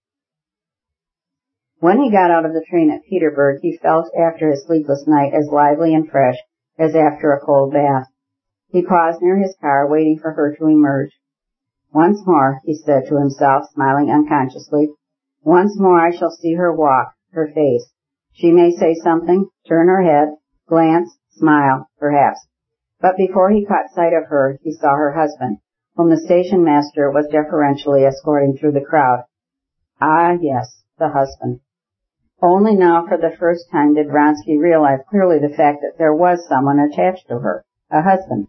When he got out of the train at Petersburg, he felt after his sleepless night as lively and fresh as after a cold bath. He paused near his car, waiting for her to emerge. Once more, he said to himself, smiling unconsciously, once more I shall see her walk, her face. She may say something, turn her head, glance, smile, perhaps. But before he caught sight of her, he saw her husband, whom the station master was deferentially escorting through the crowd. Ah, yes, the husband. Only now for the first time did Vronsky realize clearly the fact that there was someone attached to her, a husband.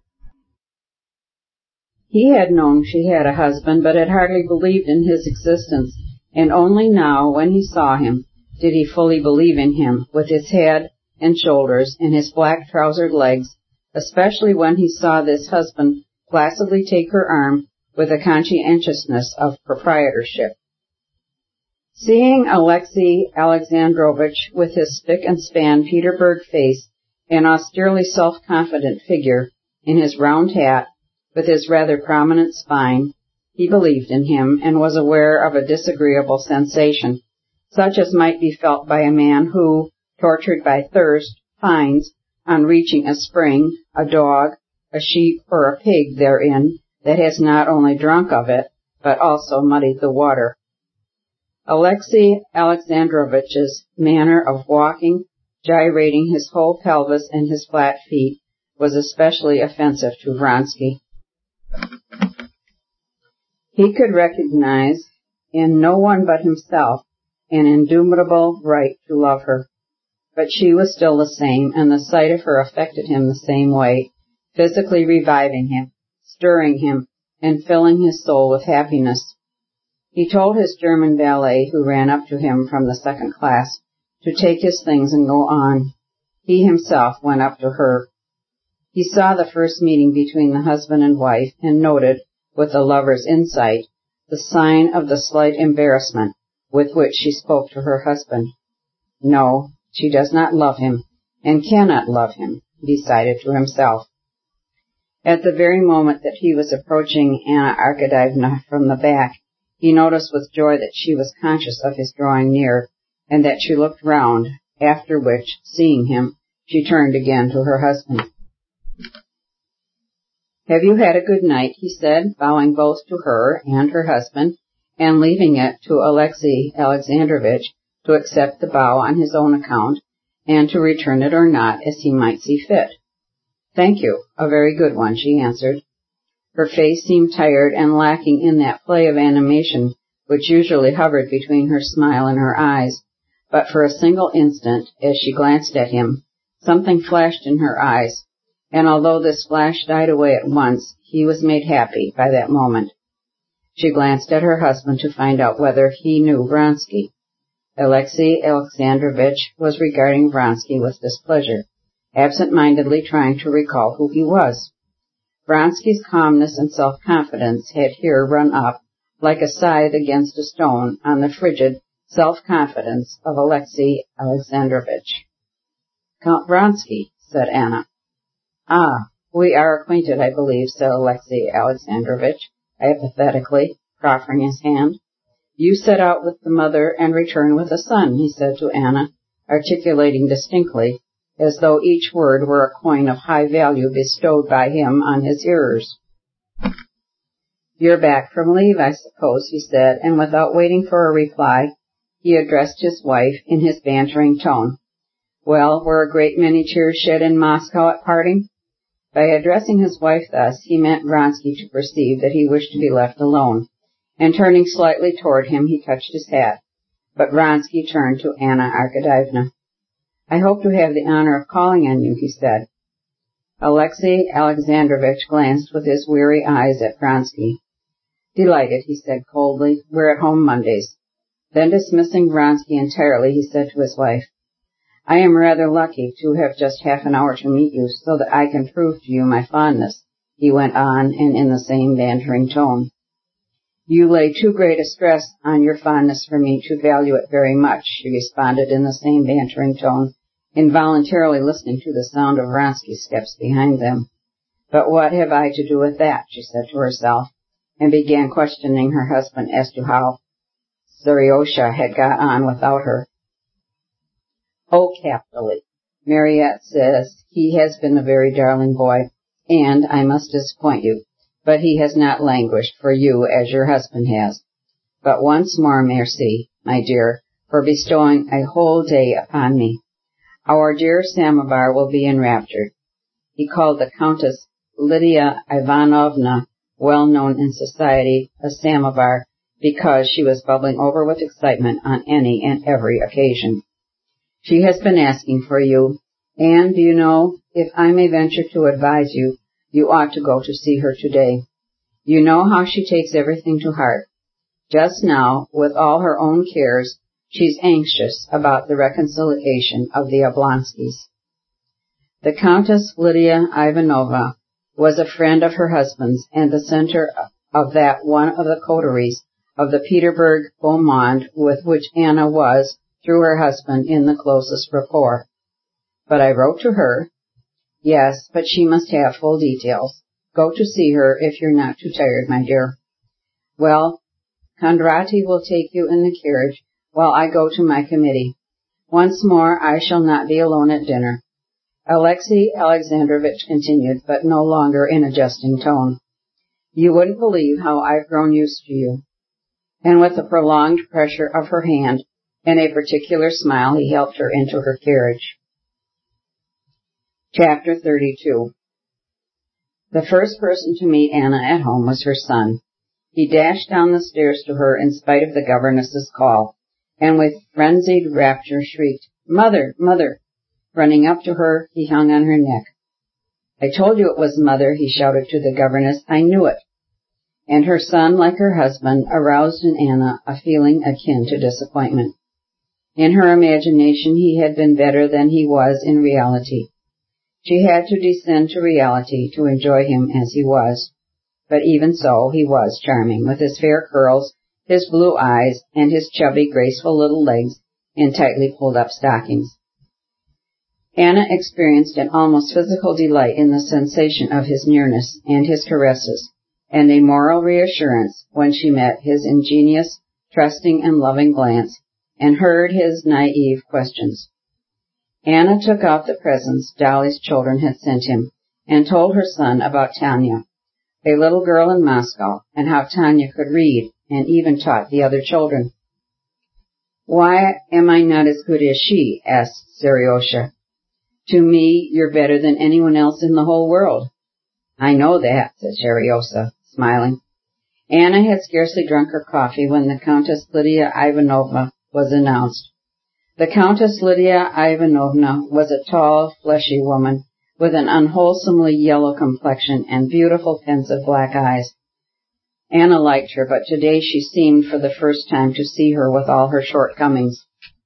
He had known she had a husband, but had hardly believed in his existence, and only now, when he saw him, did he fully believe in him, with his head and shoulders and his black trousered legs, especially when he saw this husband placidly take her arm with a conscientiousness of proprietorship. Seeing Alexey Alexandrovitch with his spick-and-span Petersburg face and austerely self-confident figure, in his round hat, with his rather prominent spine, he believed in him and was aware of a disagreeable sensation, such as might be felt by a man who, tortured by thirst, finds, on reaching a spring, a dog, a sheep, or a pig therein that has not only drunk of it, but also muddied the water. Alexey Alexandrovitch's manner of walking, gyrating his whole pelvis and his flat feet, was especially offensive to Vronsky. He could recognize in no one but himself an indubitable right to love her. But she was still the same, and the sight of her affected him the same way, physically reviving him, stirring him, and filling his soul with happiness. He told his German valet, who ran up to him from the second class, to take his things and go on. He himself went up to her. He saw the first meeting between the husband and wife, and noted, with a lover's insight, the sign of the slight embarrassment with which she spoke to her husband. No, she does not love him, and cannot love him, he decided to himself. At the very moment that he was approaching Anna Arkadyevna from the back, he noticed with joy that she was conscious of his drawing near, and that she looked round, after which, seeing him, she turned again to her husband. "Have you had a good night?" he said, bowing both to her and her husband, and leaving it to Alexey Alexandrovitch to accept the bow on his own account, and to return it or not as he might see fit. "Thank you, a very good one," she answered. Her face seemed tired and lacking in that play of animation which usually hovered between her smile and her eyes, but for a single instant, as she glanced at him, something flashed in her eyes, and although this flash died away at once, he was made happy by that moment. She glanced at her husband to find out whether he knew Vronsky. Alexey Alexandrovitch was regarding Vronsky with displeasure, absent-mindedly trying to recall who he was. Vronsky's calmness and self-confidence had here run up, like a scythe against a stone, on the frigid self-confidence of Alexey Alexandrovitch. "Count Vronsky," said Anna. "Ah, we are acquainted, I believe," said Alexey Alexandrovitch, apathetically, proffering his hand. "You set out with the mother and return with the son," he said to Anna, articulating distinctly, as though each word were a coin of high value bestowed by him on his hearers. "You're back from leave, I suppose," he said, and without waiting for a reply, he addressed his wife in his bantering tone. "Well, were a great many tears shed in Moscow at parting?" By addressing his wife thus, he meant Vronsky to perceive that he wished to be left alone, and turning slightly toward him, he touched his hat. But Vronsky turned to Anna Arkadyevna. "I hope to have the honor of calling on you," he said. Alexey Alexandrovitch glanced with his weary eyes at Vronsky. "Delighted," he said coldly. "We're at home Mondays." Then dismissing Vronsky entirely, he said to his wife, "I am rather lucky to have just half an hour to meet you so that I can prove to you my fondness," he went on, and in the same bantering tone. "You lay too great a stress on your fondness for me to value it very much," she responded in the same bantering tone, involuntarily listening to the sound of Vronsky's steps behind them. "But what have I to do with that?" she said to herself, and began questioning her husband as to how Zaryosha had got on without her. "Oh, capitally. Mariette says he has been a very darling boy, and I must disappoint you, but he has not languished for you as your husband has. But once more, merci, my dear, for bestowing a whole day upon me. Our dear Samovar will be enraptured." He called the Countess Lydia Ivanovna, well known in society, a samovar, because she was bubbling over with excitement on any and every occasion. "She has been asking for you, and, do you know, if I may venture to advise you, you ought to go to see her today. You know how she takes everything to heart. Just now, with all her own cares, she's anxious about the reconciliation of the Oblonskys." The Countess Lydia Ivanovna was a friend of her husband's and the center of that one of the coteries of the Petersburg beau monde with which Anna was, through her husband, in the closest rapport. "But I wrote to her." "Yes, but she must have full details. Go to see her if you're not too tired, my dear." "Well, Kondraty will take you in the carriage while I go to my committee. Once more, I shall not be alone at dinner," Alexey Alexandrovitch continued, but no longer in a jesting tone. "You wouldn't believe how I've grown used to you." And with a prolonged pressure of her hand and a particular smile, he helped her into her carriage. Chapter thirty-two. The first person to meet Anna at home was her son. He dashed down the stairs to her in spite of the governess's call, and with frenzied rapture shrieked, "Mother, mother, Running up to her, he hung on her neck. "I told you it was Mother," he shouted to the governess. "I knew it." And her son, like her husband, aroused in Anna a feeling akin to disappointment. In her imagination, he had been better than he was in reality. She had to descend to reality to enjoy him as he was. But even so, he was charming, with his fair curls, his blue eyes, and his chubby, graceful little legs in tightly pulled-up stockings. Anna experienced an almost physical delight in the sensation of his nearness and his caresses, and a moral reassurance when she met his ingenious, trusting, and loving glance, and heard his naive questions. Anna took out the presents Dolly's children had sent him, and told her son about Tanya, a little girl in Moscow, and how Tanya could read, and even taught the other children. "Why am I not as good as she?" asked Seriosha. "To me, you're better than anyone else in the whole world." "I know that," said Seriosha, smiling. Anna had scarcely drunk her coffee when the Countess Lydia Ivanovna was announced. The Countess Lydia Ivanovna was a tall, fleshy woman with an unwholesomely yellow complexion and beautiful pensive black eyes. Anna liked her, but today she seemed for the first time to see her with all her shortcomings.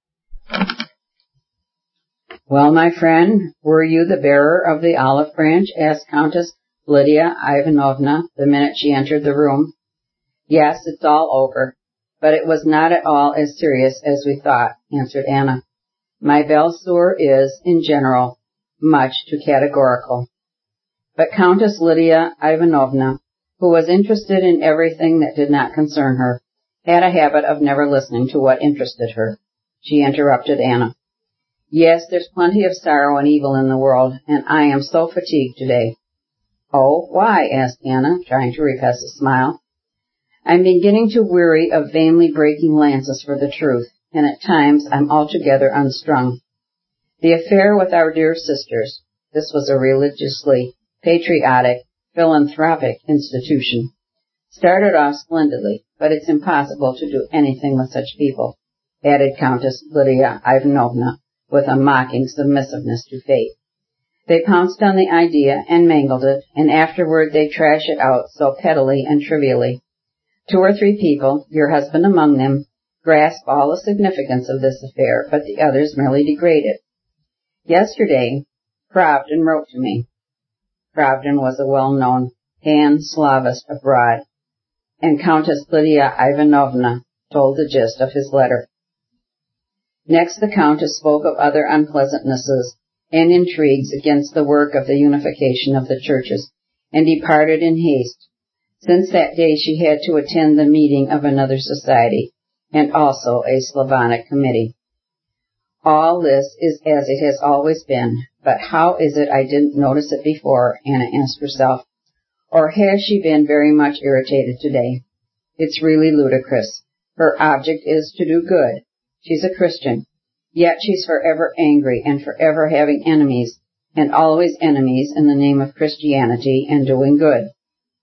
"Well, my friend, were you the bearer of the olive branch?" asked Countess Lydia Ivanovna the minute she entered the room. "Yes, it's all over. But it was not at all as serious as we thought," answered Anna. "My belle sœur is, in general, much too categorical." But Countess Lydia Ivanovna, who was interested in everything that did not concern her, had a habit of never listening to what interested her. She interrupted Anna. "Yes, there's plenty of sorrow and evil in the world, and I am so fatigued today." "Oh, why?" asked Anna, trying to repress a smile. "I'm beginning to weary of vainly breaking lances for the truth, and at times I'm altogether unstrung. The affair with our dear sisters," this was a religiously patriotic, philanthropic institution, "started off splendidly, but it's impossible to do anything with such people," added Countess Lydia Ivanovna with a mocking submissiveness to fate. "They pounced on the idea and mangled it, and afterward they trash it out so pettily and trivially. Two or three people, your husband among them, grasp all the significance of this affair, but the others merely degrade it. Yesterday, Pravdin wrote to me." Pravdin was a well-known pan-Slavist abroad, and Countess Lydia Ivanovna told the gist of his letter. Next, the Countess spoke of other unpleasantnesses and intrigues against the work of the unification of the churches, and departed in haste. Since that day she had to attend the meeting of another society, and also a Slavonic committee. "All this is as it has always been, but how is it I didn't notice it before?" Anna asked herself. "Or has she been very much irritated today? It's really ludicrous. Her object is to do good. She's a Christian, yet she's forever angry and forever having enemies, and always enemies in the name of Christianity and doing good."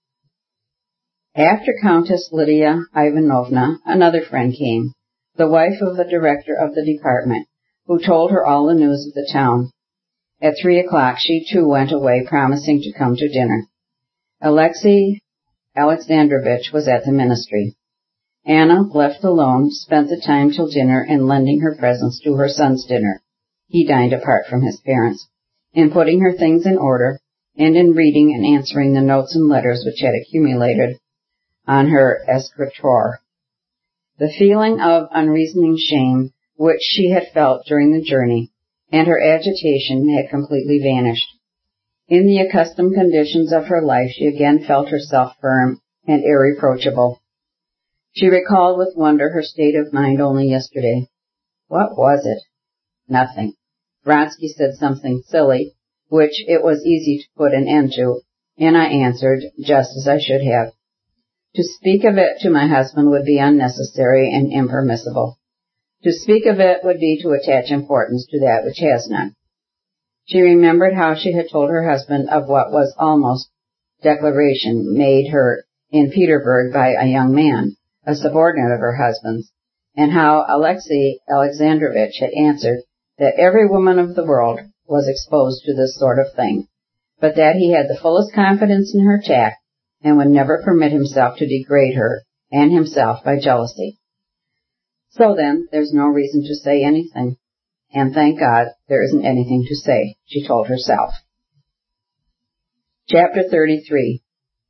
After Countess Lydia Ivanovna, another friend came, the wife of the director of the department, who told her all the news of the town. At three o'clock she too went away, promising to come to dinner. Alexei Alexandrovich was at the ministry. Anna, left alone, spent the time till dinner in lending her presents to her son's dinner. He dined apart from his parents, in putting her things in order, and in reading and answering the notes and letters which had accumulated on her escritoire. The feeling of unreasoning shame which she had felt during the journey and her agitation had completely vanished. In the accustomed conditions of her life she again felt herself firm and irreproachable. She recalled with wonder her state of mind only yesterday. What was it? Nothing. Vronsky said something silly, which it was easy to put an end to, and I answered just as I should have. To speak of it to my husband would be unnecessary and impermissible. To speak of it would be to attach importance to that which has none. She remembered how she had told her husband of what was almost declaration made her in Petersburg by a young man, a subordinate of her husband's, and how Alexei Alexandrovich had answered that every woman of the world was exposed to this sort of thing, but that he had the fullest confidence in her tact and would never permit himself to degrade her and himself by jealousy. So then, there's no reason to say anything. And thank God, there isn't anything to say, she told herself. Chapter thirty-three.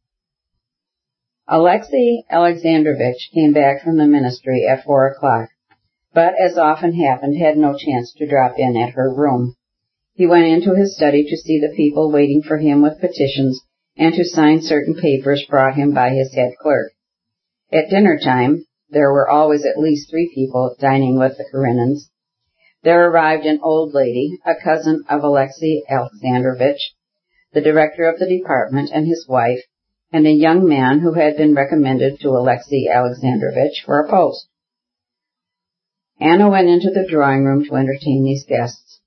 Alexei Alexandrovich came back from the ministry at four o'clock, but as often happened, had no chance to drop in at her room. He went into his study to see the people waiting for him with petitions and to sign certain papers brought him by his head clerk. At dinner time, there were always at least three people dining with the Karenins. There arrived an old lady, a cousin of Alexei Alexandrovich, the director of the department and his wife, and a young man who had been recommended to Alexei Alexandrovich for a post. Anna went into the drawing room to entertain these guests.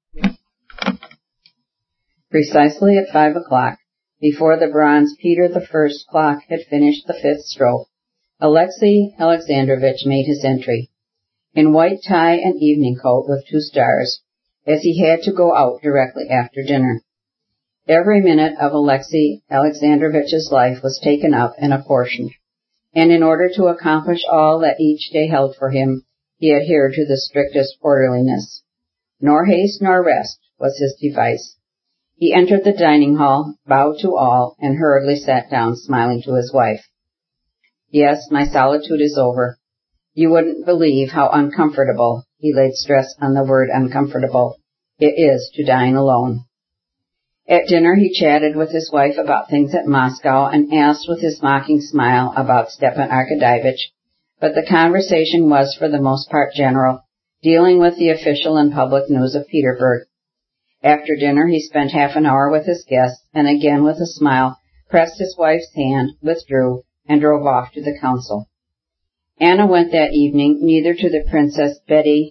Precisely at five o'clock, before the bronze Peter the First clock had finished the fifth stroke, Alexei Alexandrovich made his entry, in white tie and evening coat with two stars, as he had to go out directly after dinner. Every minute of Alexei Alexandrovich's life was taken up and apportioned, and in order to accomplish all that each day held for him, he adhered to the strictest orderliness. Nor haste nor rest was his device. He entered the dining hall, bowed to all, and hurriedly sat down, smiling to his wife. Yes, my solitude is over. You wouldn't believe how uncomfortable, he laid stress on the word uncomfortable, it is to dine alone. At dinner he chatted with his wife about things at Moscow and asked with his mocking smile about Stepan Arkadyevitch, but the conversation was for the most part general, dealing with the official and public news of Petersburg. After dinner he spent half an hour with his guests and again with a smile pressed his wife's hand, withdrew, and drove off to the council. Anna went that evening neither to the Princess Betty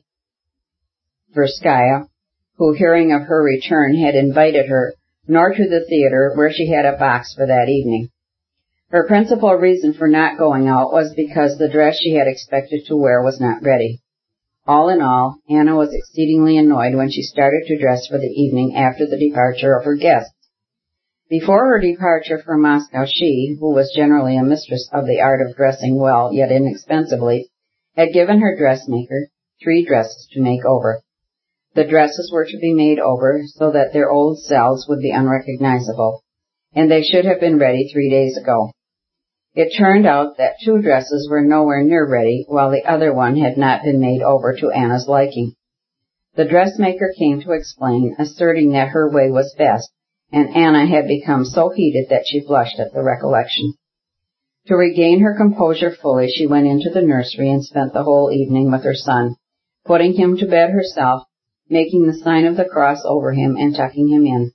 Verskaya, who, hearing of her return, had invited her, nor to the theater, where she had a box for that evening. Her principal reason for not going out was because the dress she had expected to wear was not ready. All in all, Anna was exceedingly annoyed when she started to dress for the evening after the departure of her guests. Before her departure for Moscow, she, who was generally a mistress of the art of dressing well yet inexpensively, had given her dressmaker three dresses to make over. The dresses were to be made over so that their old selves would be unrecognizable, and they should have been ready three days ago. It turned out that two dresses were nowhere near ready, while the other one had not been made over to Anna's liking. The dressmaker came to explain, asserting that her way was best, and Anna had become so heated that she blushed at the recollection. To regain her composure fully, she went into the nursery and spent the whole evening with her son, putting him to bed herself, making the sign of the cross over him and tucking him in.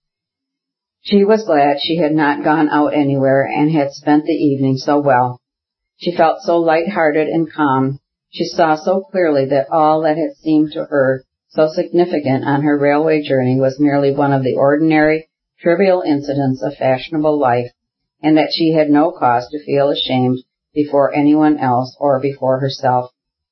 She was glad she had not gone out anywhere and had spent the evening so well. She felt so light-hearted and calm. She saw so clearly that all that had seemed to her so significant on her railway journey was merely one of the ordinary, trivial incidents of fashionable life, and that she had no cause to feel ashamed before anyone else or before herself.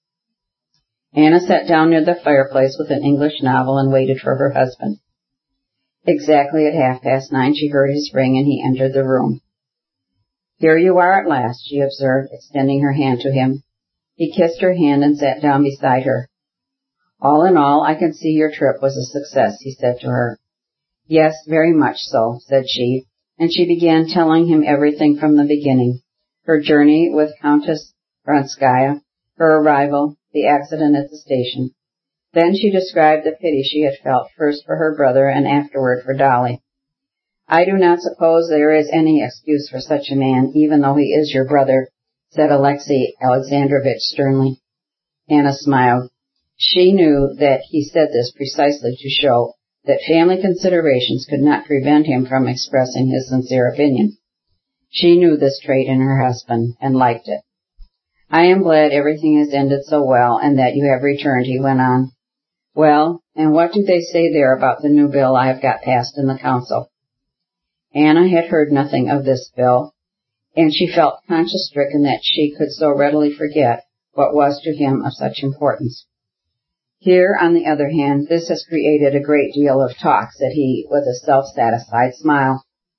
Anna sat down near the fireplace with an English novel and waited for her husband. Exactly at half past nine she heard his ring and he entered the room. Here you are at last, she observed, extending her hand to him. He kissed her hand and sat down beside her. All in all, I can see your trip was a success, he said to her. Yes, very much so, said she, and she began telling him everything from the beginning. Her journey with Countess Vronskaya, her arrival, the accident at the station. Then she described the pity she had felt, first for her brother and afterward for Dolly. I do not suppose there is any excuse for such a man, even though he is your brother, said Alexei Alexandrovich sternly. Anna smiled. She knew that he said this precisely to show that family considerations could not prevent him from expressing his sincere opinion. She knew this trait in her husband and liked it. I am glad everything has ended so well and that you have returned, he went on. Well, and what do they say there about the new bill I have got passed in the council? Anna had heard nothing of this bill, and she felt conscience-stricken that she could so readily forget what was to him of such importance. Here, on the other hand, this has created a great deal of talk, said he, with a self-satisfied smile.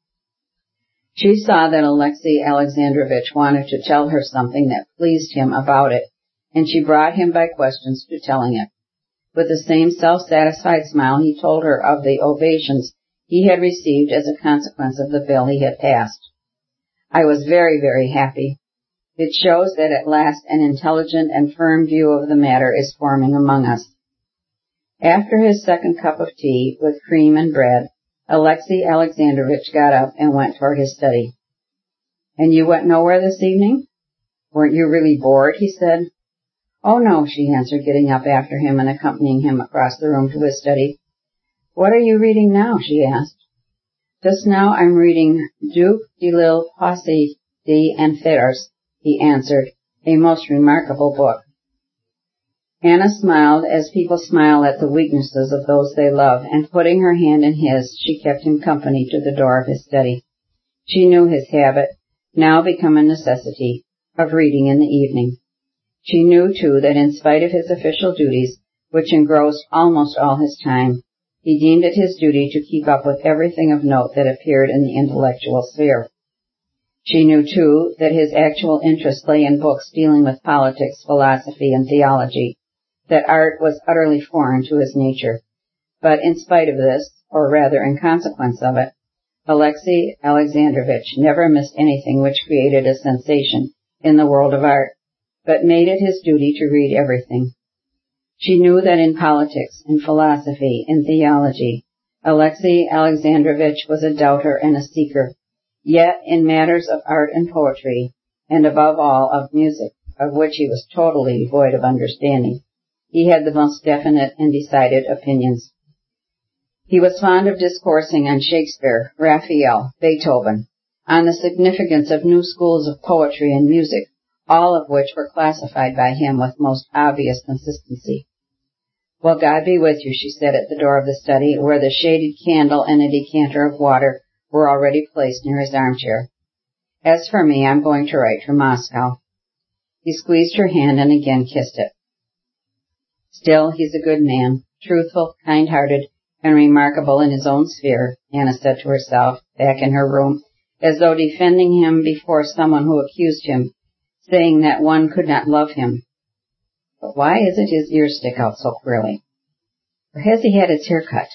She saw that Alexey Alexandrovitch wanted to tell her something that pleased him about it, and she brought him by questions to telling it. With the same self-satisfied smile, he told her of the ovations he had received as a consequence of the bill he had passed. I was very, very happy. It shows that at last an intelligent and firm view of the matter is forming among us. After his second cup of tea, with cream and bread, Alexey Alexandrovitch got up and went toward his study. And you went nowhere this evening? Weren't you really bored? He said. Oh, no, she answered, getting up after him and accompanying him across the room to his study. What are you reading now? She asked. Just now I'm reading Duc de l'Île Poissy d'Enfers, he answered, a most remarkable book. Anna smiled as people smile at the weaknesses of those they love, and putting her hand in his, she kept him company to the door of his study. She knew his habit, now become a necessity, of reading in the evening. She knew, too, that in spite of his official duties, which engrossed almost all his time, he deemed it his duty to keep up with everything of note that appeared in the intellectual sphere. She knew, too, that his actual interest lay in books dealing with politics, philosophy, and theology, that art was utterly foreign to his nature. But in spite of this, or rather in consequence of it, Alexey Alexandrovitch never missed anything which created a sensation in the world of art, but made it his duty to read everything. She knew that in politics, in philosophy, in theology, Alexey Alexandrovitch was a doubter and a seeker, yet in matters of art and poetry, and above all of music, of which he was totally devoid of understanding, he had the most definite and decided opinions. He was fond of discoursing on Shakespeare, Raphael, Beethoven, on the significance of new schools of poetry and music, all of which were classified by him with most obvious consistency. Well, God be with you, she said at the door of the study, where the shaded candle and a decanter of water were already placed near his armchair. As for me, I'm going to write from Moscow. He squeezed her hand and again kissed it. Still, he's a good man, truthful, kind-hearted, and remarkable in his own sphere, Anna said to herself, back in her room, as though defending him before someone who accused him, saying that one could not love him. But why is it his ears stick out so queerly? Or has he had his hair cut?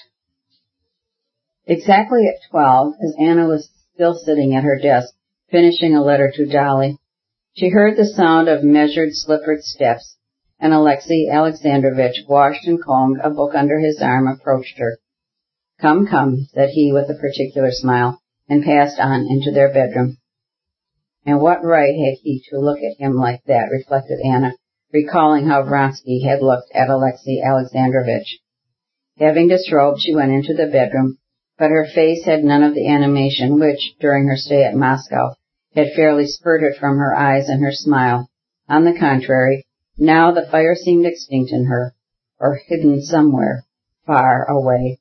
Exactly at twelve, as Anna was still sitting at her desk, finishing a letter to Dolly, she heard the sound of measured, slippered steps, and Alexey Alexandrovitch, washed and combed, a book under his arm, approached her. Come, come, said he with a particular smile, and passed on into their bedroom. And what right had he to look at him like that, reflected Anna, recalling how Vronsky had looked at Alexey Alexandrovitch. Having disrobed, she went into the bedroom, but her face had none of the animation which, during her stay at Moscow, had fairly spurted from her eyes and her smile. On the contrary, now the fire seemed extinct in her, or hidden somewhere, far away.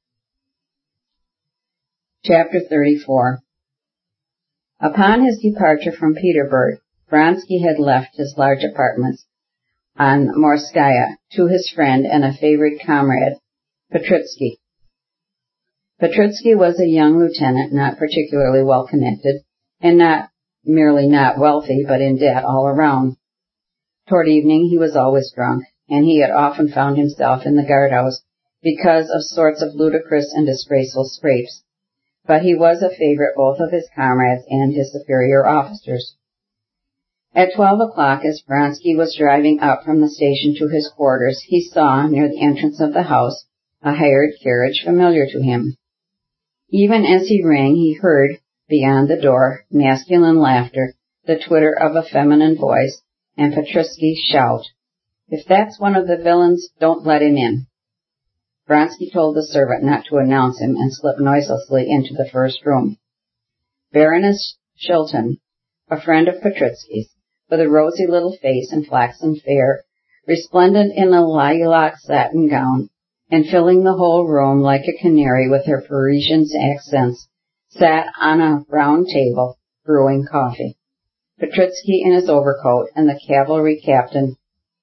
Chapter thirty-four. Upon his departure from Petersburg, Vronsky had left his large apartments on Morskaya to his friend and a favorite comrade, Petrutsky. Petrutsky was a young lieutenant, not particularly well connected, and not merely not wealthy, but in debt all around. Toward evening he was always drunk, and he had often found himself in the guardhouse because of sorts of ludicrous and disgraceful scrapes. But he was a favorite both of his comrades and his superior officers. At twelve o'clock, as Vronsky was driving up from the station to his quarters, he saw, near the entrance of the house, a hired carriage familiar to him. Even as he rang, he heard, beyond the door, masculine laughter, the twitter of a feminine voice, and Petrutsky shout, "If that's one of the villains, don't let him in." Vronsky told the servant not to announce him and slipped noiselessly into the first room. Baroness Shilton, a friend of Petrutsky's, with a rosy little face and flaxen hair, resplendent in a lilac satin gown, and filling the whole room like a canary with her Parisian accents, sat on a round table, brewing coffee. Petrutsky in his overcoat, and the cavalry captain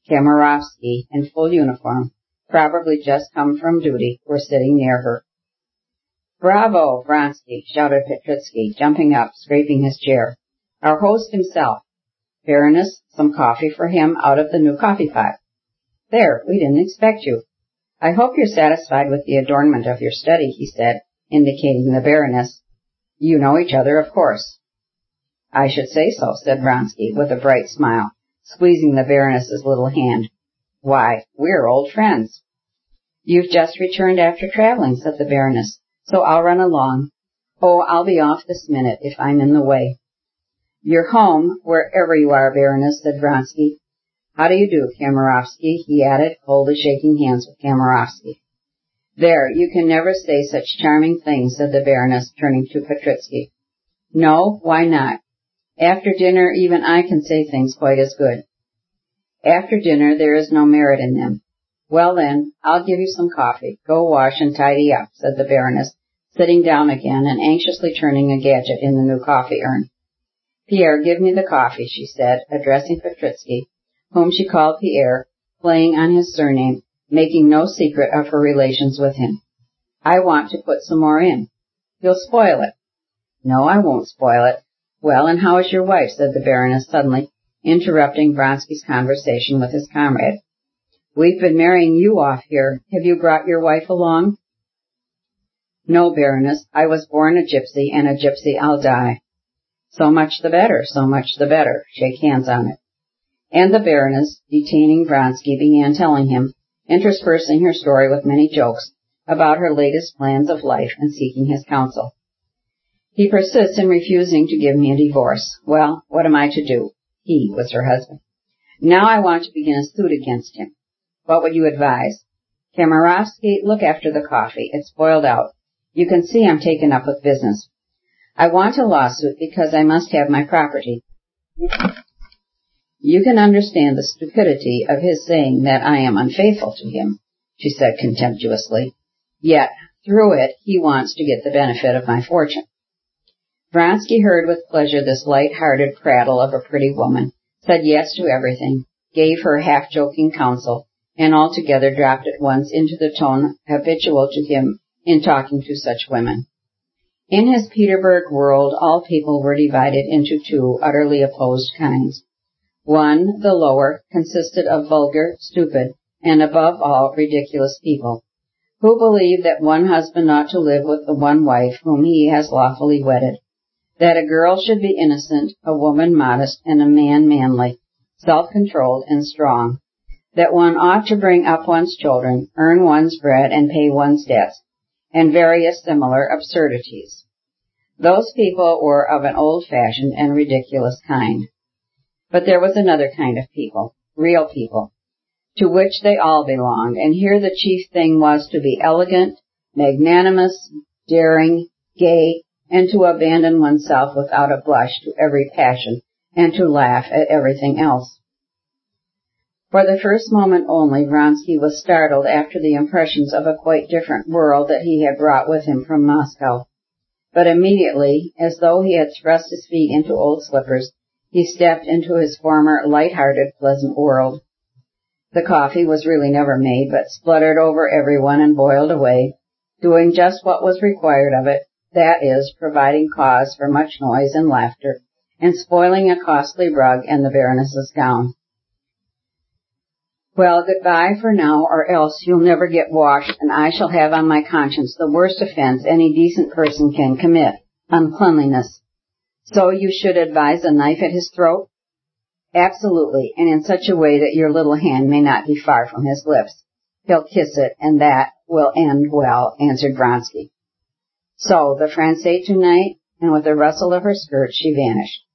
Kamerovsky, in full uniform, probably just come from duty, were sitting near her. "Bravo, Vronsky!" shouted Petritsky, jumping up, scraping his chair. "Our host himself. Baroness, some coffee for him out of the new coffee pot. There, we didn't expect you. I hope you're satisfied with the adornment of your study," he said, indicating the Baroness. "You know each other, of course." "I should say so," said Vronsky, with a bright smile, squeezing the Baroness's little hand. "Why, we're old friends." "You've just returned after traveling," said the Baroness, "so I'll run along. Oh, I'll be off this minute if I'm in the way." "You're home, wherever you are, Baroness," said Vronsky. "How do you do, Kamerovsky?" he added, coldly shaking hands with Kamerovsky. "There, you can never say such charming things," said the Baroness, turning to Petritsky. "No, why not? After dinner, even I can say things quite as good." "After dinner, there is no merit in them." "Well then, I'll give you some coffee. Go wash and tidy up," said the Baroness, sitting down again and anxiously turning a gadget in the new coffee urn. "Pierre, give me the coffee," she said, addressing Petritsky, whom she called Pierre, playing on his surname, making no secret of her relations with him. "I want to put some more in." "You'll spoil it." "No, I won't spoil it." "Well, and how is your wife?" said the Baroness suddenly, interrupting Vronsky's conversation with his comrade. "We've been marrying you off here. Have you brought your wife along?" "No, Baroness. I was born a gypsy, and a gypsy I'll die." "So much the better, so much the better. Shake hands on it." And the Baroness, detaining Vronsky, began telling him, interspersing her story with many jokes, about her latest plans of life and seeking his counsel. "He persists in refusing to give me a divorce. Well, what am I to do?" He was her husband. "Now I want to begin a suit against him. What would you advise? Kamerovsky, look after the coffee. It's boiled out. You can see I'm taken up with business. I want a lawsuit because I must have my property. You can understand the stupidity of his saying that I am unfaithful to him," she said contemptuously. "Yet, through it, he wants to get the benefit of my fortune." Vronsky heard with pleasure this light-hearted prattle of a pretty woman, said yes to everything, gave her half-joking counsel, and altogether dropped at once into the tone habitual to him in talking to such women. In his Petersburg world, all people were divided into two utterly opposed kinds. One, the lower, consisted of vulgar, stupid, and above all, ridiculous people, who believe that one husband ought to live with the one wife whom he has lawfully wedded, that a girl should be innocent, a woman modest, and a man manly, self-controlled and strong, that one ought to bring up one's children, earn one's bread, and pay one's debts, and various similar absurdities. Those people were of an old-fashioned and ridiculous kind. But there was another kind of people, real people, to which they all belonged, and here the chief thing was to be elegant, magnanimous, daring, gay, and to abandon oneself without a blush to every passion, and to laugh at everything else. For the first moment only, Vronsky was startled after the impressions of a quite different world that he had brought with him from Moscow. But immediately, as though he had thrust his feet into old slippers, he stepped into his former light-hearted, pleasant world. The coffee was really never made, but spluttered over everyone and boiled away, doing just what was required of it, that is, providing cause for much noise and laughter, and spoiling a costly rug and the Baroness's gown. "Well, goodbye for now, or else you'll never get washed, and I shall have on my conscience the worst offense any decent person can commit, uncleanliness. So you should advise a knife at his throat?" "Absolutely, and in such a way that your little hand may not be far from his lips. He'll kiss it, and that will end well," answered Vronsky. "So, the Français tonight?" And with a rustle of her skirt, she vanished.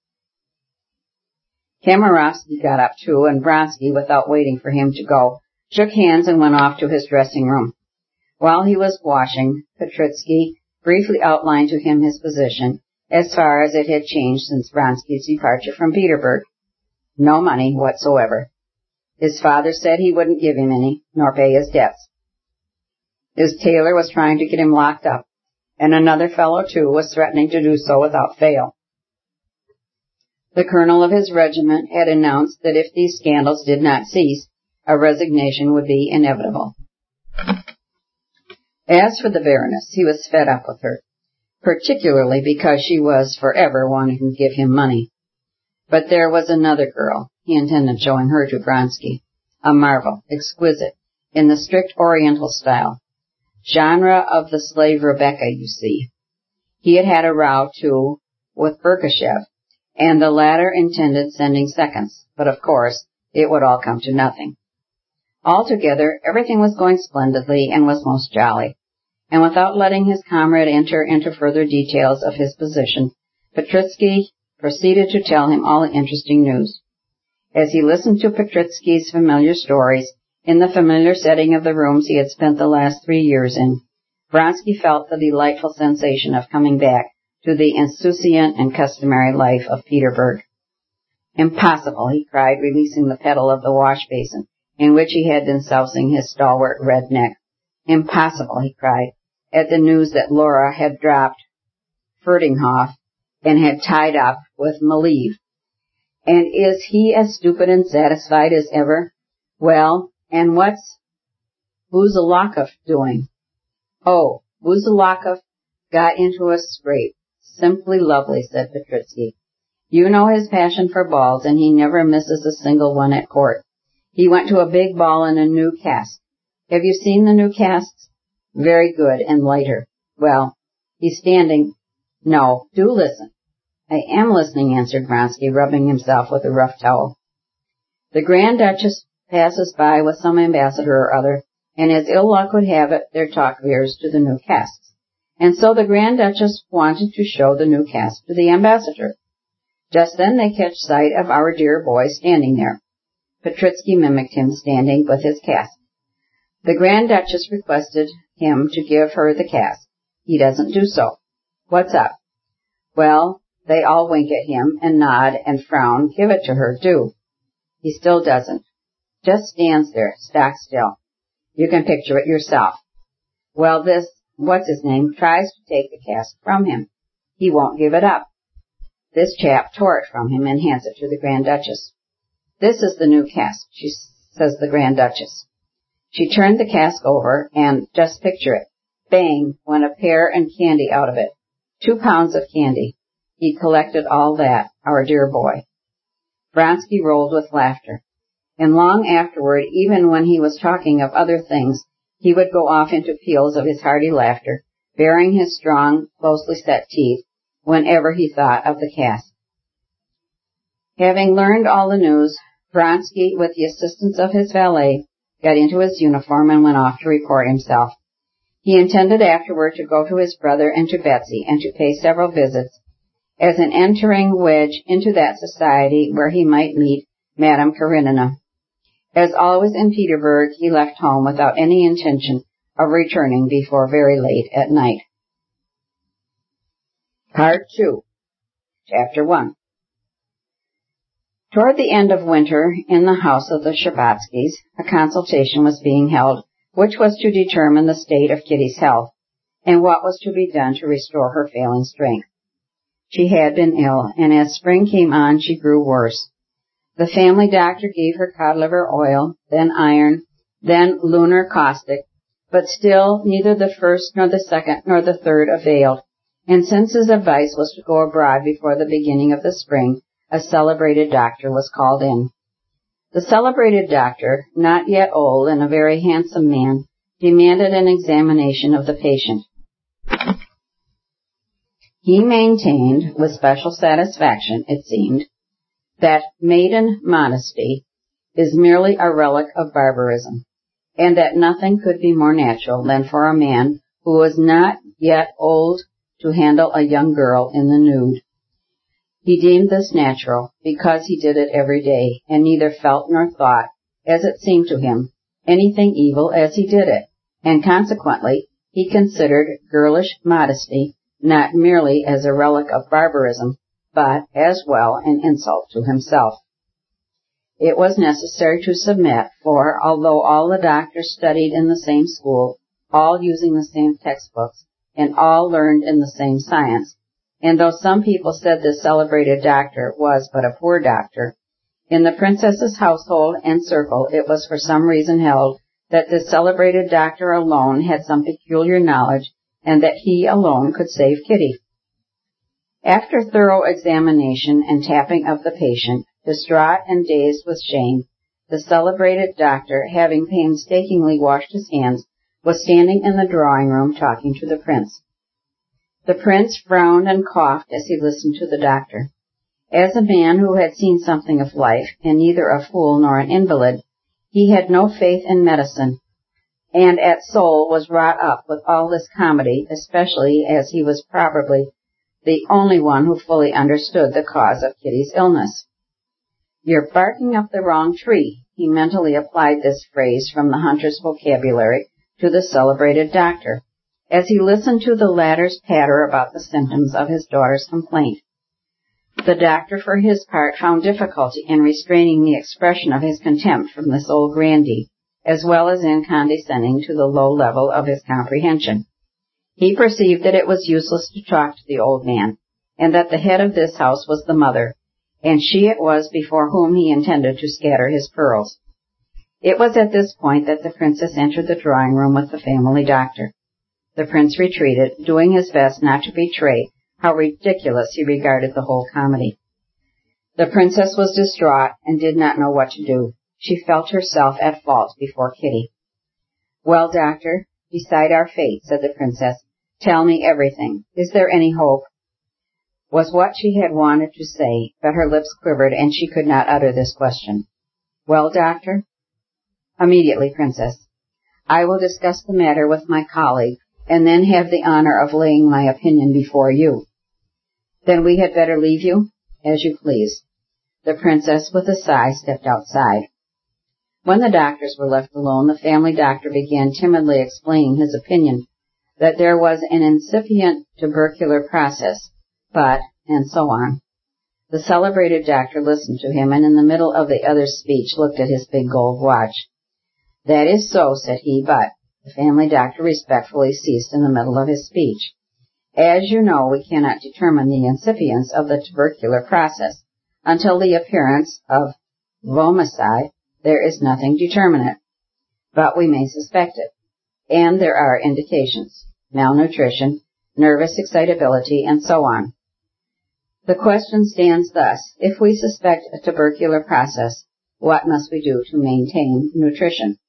Kamerovsky got up too, and Vronsky, without waiting for him to go, shook hands and went off to his dressing room. While he was washing, Petritsky briefly outlined to him his position, as far as it had changed since Vronsky's departure from Petersburg. No money whatsoever. His father said he wouldn't give him any, nor pay his debts. His tailor was trying to get him locked up, and another fellow, too, was threatening to do so without fail. The colonel of his regiment had announced that if these scandals did not cease, a resignation would be inevitable. As for the Baroness, he was fed up with her, particularly because she was forever wanting to give him money. But there was another girl. He intended showing her to Vronsky. A marvel, exquisite, in the strict Oriental style. Genre of the slave Rebecca, you see. He had had a row, too, with Berkashev, and the latter intended sending seconds, but of course it would all come to nothing. Altogether, everything was going splendidly and was most jolly, and without letting his comrade enter into further details of his position, Petritsky proceeded to tell him all the interesting news. As he listened to Petritsky's familiar stories, in the familiar setting of the rooms he had spent the last three years in, Vronsky felt the delightful sensation of coming back to the insouciant and customary life of Petersburg. Impossible, he cried, releasing the pedal of the wash basin, in which he had been sousing his stalwart red neck. Impossible, he cried, at the news that Laura had dropped Ferdinghoff and had tied up with Maleev. And is he as stupid and satisfied as ever? Well, and what's Buzalakov doing? Oh, Buzalakov got into a scrape. Simply lovely, said Petritsky. You know his passion for balls, and he never misses a single one at court. He went to a big ball in a new cask. Have you seen the new casks? Very good, and lighter. Well, he's standing. No, do listen. I am listening, answered Vronsky, rubbing himself with a rough towel. The Grand Duchess passes by with some ambassador or other, and as ill luck would have it, their talk veers to the new casks. And so the Grand Duchess wanted to show the new cask to the ambassador. Just then they catch sight of our dear boy standing there. Petritsky mimicked him standing with his cask. The Grand Duchess requested him to give her the cask. He doesn't do so. What's up? Well, they all wink at him and nod and frown. Give it to her, do. He still doesn't. Just stands there, stock still. You can picture it yourself. Well, this, what's his name, tries to take the cask from him. He won't give it up. This chap tore it from him and hands it to the Grand Duchess. This is the new cask, she says the Grand Duchess. She turned the cask over, and, just picture it, bang, went a pear and candy out of it. Two pounds of candy. He collected all that, our dear boy. Vronsky rolled with laughter. And long afterward, even when he was talking of other things, he would go off into peals of his hearty laughter, baring his strong, closely set teeth, whenever he thought of the cask. Having learned all the news, Vronsky, with the assistance of his valet, got into his uniform and went off to report himself. He intended afterward to go to his brother and to Betsy and to pay several visits, as an entering wedge into that society where he might meet Madame Karenina. As always in Petersburg, he left home without any intention of returning before very late at night. Part two. Chapter one. Toward the end of winter, in the house of the Sherbatskys, a consultation was being held, which was to determine the state of Kitty's health, and what was to be done to restore her failing strength. She had been ill, and as spring came on, she grew worse. The family doctor gave her cod liver oil, then iron, then lunar caustic, but still neither the first nor the second nor the third availed, and since his advice was to go abroad before the beginning of the spring, a celebrated doctor was called in. The celebrated doctor, not yet old and a very handsome man, demanded an examination of the patient. He maintained, with special satisfaction, it seemed, that maiden modesty is merely a relic of barbarism, and that nothing could be more natural than for a man who was not yet old to handle a young girl in the nude. He deemed this natural because he did it every day, and neither felt nor thought, as it seemed to him, anything evil as he did it, and consequently he considered girlish modesty not merely as a relic of barbarism, but as well an insult to himself. It was necessary to submit, for although all the doctors studied in the same school, all using the same textbooks, and all learned in the same science, and though some people said this celebrated doctor was but a poor doctor, In the princess's household and circle, it was for some reason held that this celebrated doctor alone had some peculiar knowledge and that he alone could save Kitty. After thorough examination and tapping of the patient, distraught and dazed with shame, the celebrated doctor, having painstakingly washed his hands, was standing in the drawing room talking to the prince. The prince frowned and coughed as he listened to the doctor. As a man who had seen something of life, and neither a fool nor an invalid, he had no faith in medicine, and at soul was wrought up with all this comedy, especially as he was probably the only one who fully understood the cause of Kitty's illness. "You're barking up the wrong tree." He mentally applied this phrase from the hunter's vocabulary to the celebrated doctor, as he listened to the latter's patter about the symptoms of his daughter's complaint. The doctor, for his part, found difficulty in restraining the expression of his contempt from this old grandee, as well as in condescending to the low level of his comprehension. He perceived that it was useless to talk to the old man, and that the head of this house was the mother, and she it was before whom he intended to scatter his pearls. It was at this point that the princess entered the drawing room with the family doctor. The prince retreated, doing his best not to betray how ridiculous he regarded the whole comedy. The princess was distraught and did not know what to do. She felt herself at fault before Kitty. "Well, doctor, decide our fate," said the princess. "Tell me everything. Is there any hope?" Was what she had wanted to say, but her lips quivered and she could not utter this question. "Well, doctor?" "Immediately, princess. I will discuss the matter with my colleague, and then have the honor of laying my opinion before you." "Then we had better leave you?" "As you please." The princess, with a sigh, stepped outside. When the doctors were left alone, the family doctor began timidly explaining his opinion that there was an incipient tubercular process, but, and so on. The celebrated doctor listened to him, and in the middle of the other's speech looked at his big gold watch. "That is so," said he, "but—" The family doctor respectfully ceased in the middle of his speech. "As you know, we cannot determine the incipience of the tubercular process. Until the appearance of vomicide, there is nothing determinate. But we may suspect it. And there are indications: malnutrition, nervous excitability, and so on. The question stands thus: if we suspect a tubercular process, what must we do to maintain nutrition?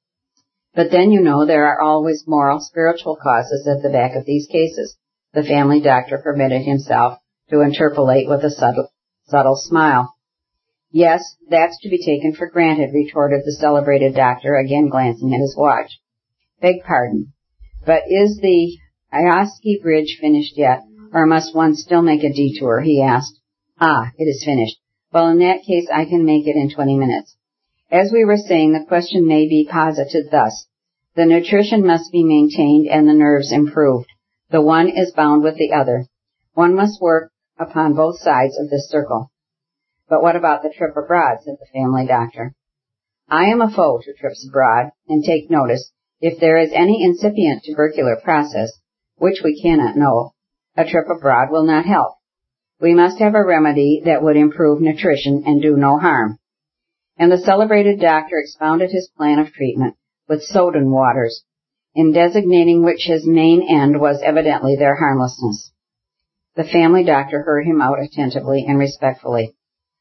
But then, you know, there are always moral, spiritual causes at the back of these cases." The family doctor permitted himself to interpolate with a subtle, subtle smile. "Yes, that's to be taken for granted," retorted the celebrated doctor, again glancing at his watch. "Beg pardon, but is the Iosky Bridge finished yet, or must one still make a detour?" he asked. "Ah, it is finished. Well, in that case, I can make it in twenty minutes. As we were saying, the question may be posited thus: the nutrition must be maintained and the nerves improved. The one is bound with the other. One must work upon both sides of this circle." "But what about the trip abroad?" said the family doctor. "I am a foe to trips abroad, and take notice, if there is any incipient tubercular process, which we cannot know, a trip abroad will not help. We must have a remedy that would improve nutrition and do no harm." And the celebrated doctor expounded his plan of treatment with Soden waters, in designating which his main end was evidently their harmlessness. The family doctor heard him out attentively and respectfully.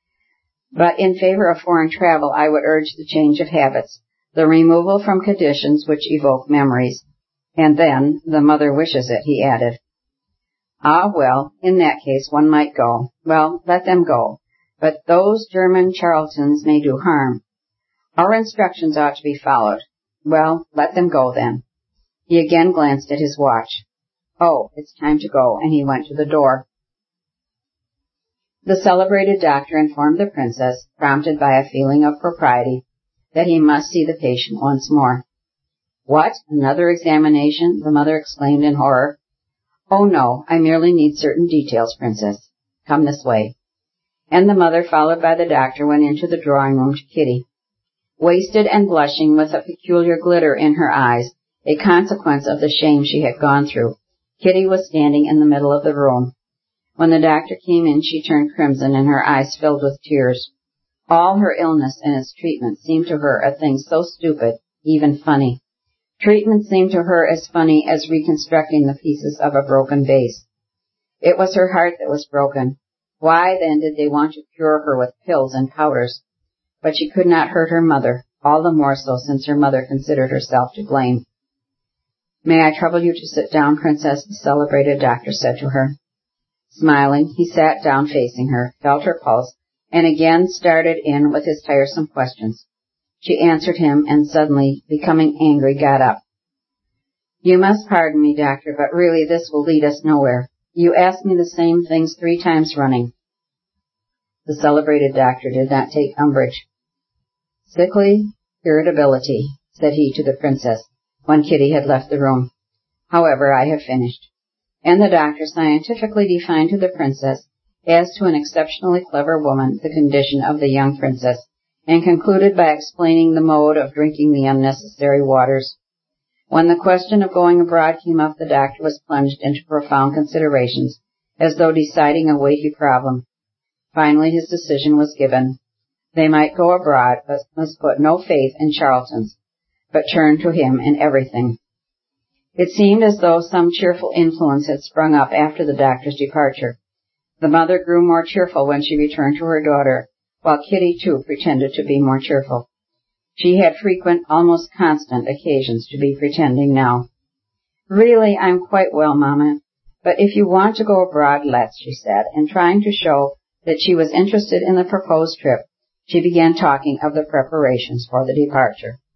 "But in favor of foreign travel, I would urge the change of habits, the removal from conditions which evoke memories. And then, the mother wishes it," he added. "Ah, well, in that case one might go. Well, let them go. But those German charlatans may do harm. Our instructions ought to be followed. Well, let them go then." He again glanced at his watch. "Oh, it's time to go," and he went to the door. The celebrated doctor informed the princess, prompted by a feeling of propriety, that he must see the patient once more. "What? Another examination?" the mother exclaimed in horror. "Oh, no, I merely need certain details, princess. Come this way." And the mother, followed by the doctor, went into the drawing room to Kitty. Wasted and blushing, with a peculiar glitter in her eyes, a consequence of the shame she had gone through, Kitty was standing in the middle of the room. When the doctor came in, she turned crimson and her eyes filled with tears. All her illness and its treatment seemed to her a thing so stupid, even funny. Treatment seemed to her as funny as reconstructing the pieces of a broken vase. It was her heart that was broken. Why, then, did they want to cure her with pills and powders? But she could not hurt her mother, all the more so since her mother considered herself to blame. "May I trouble you to sit down, Princess?" the celebrated doctor said to her. Smiling, he sat down facing her, felt her pulse, and again started in with his tiresome questions. She answered him, and suddenly, becoming angry, got up. "You must pardon me, doctor, but really this will lead us nowhere. You asked me the same things three times running." The celebrated doctor did not take umbrage. "Sickly irritability," said he to the princess, when Kitty had left the room. "However, I have finished." And the doctor scientifically defined to the princess, as to an exceptionally clever woman, the condition of the young princess, and concluded by explaining the mode of drinking the unnecessary waters. When the question of going abroad came up, the doctor was plunged into profound considerations, as though deciding a weighty problem. Finally his decision was given. They might go abroad, but must put no faith in charlatans, but turn to him in everything. It seemed as though some cheerful influence had sprung up after the doctor's departure. The mother grew more cheerful when she returned to her daughter, while Kitty, too, pretended to be more cheerful. She had frequent, almost constant, occasions to be pretending now. "Really, I'm quite well, Mamma, but if you want to go abroad, let's," she said, and trying to show that she was interested in the proposed trip, she began talking of the preparations for the departure.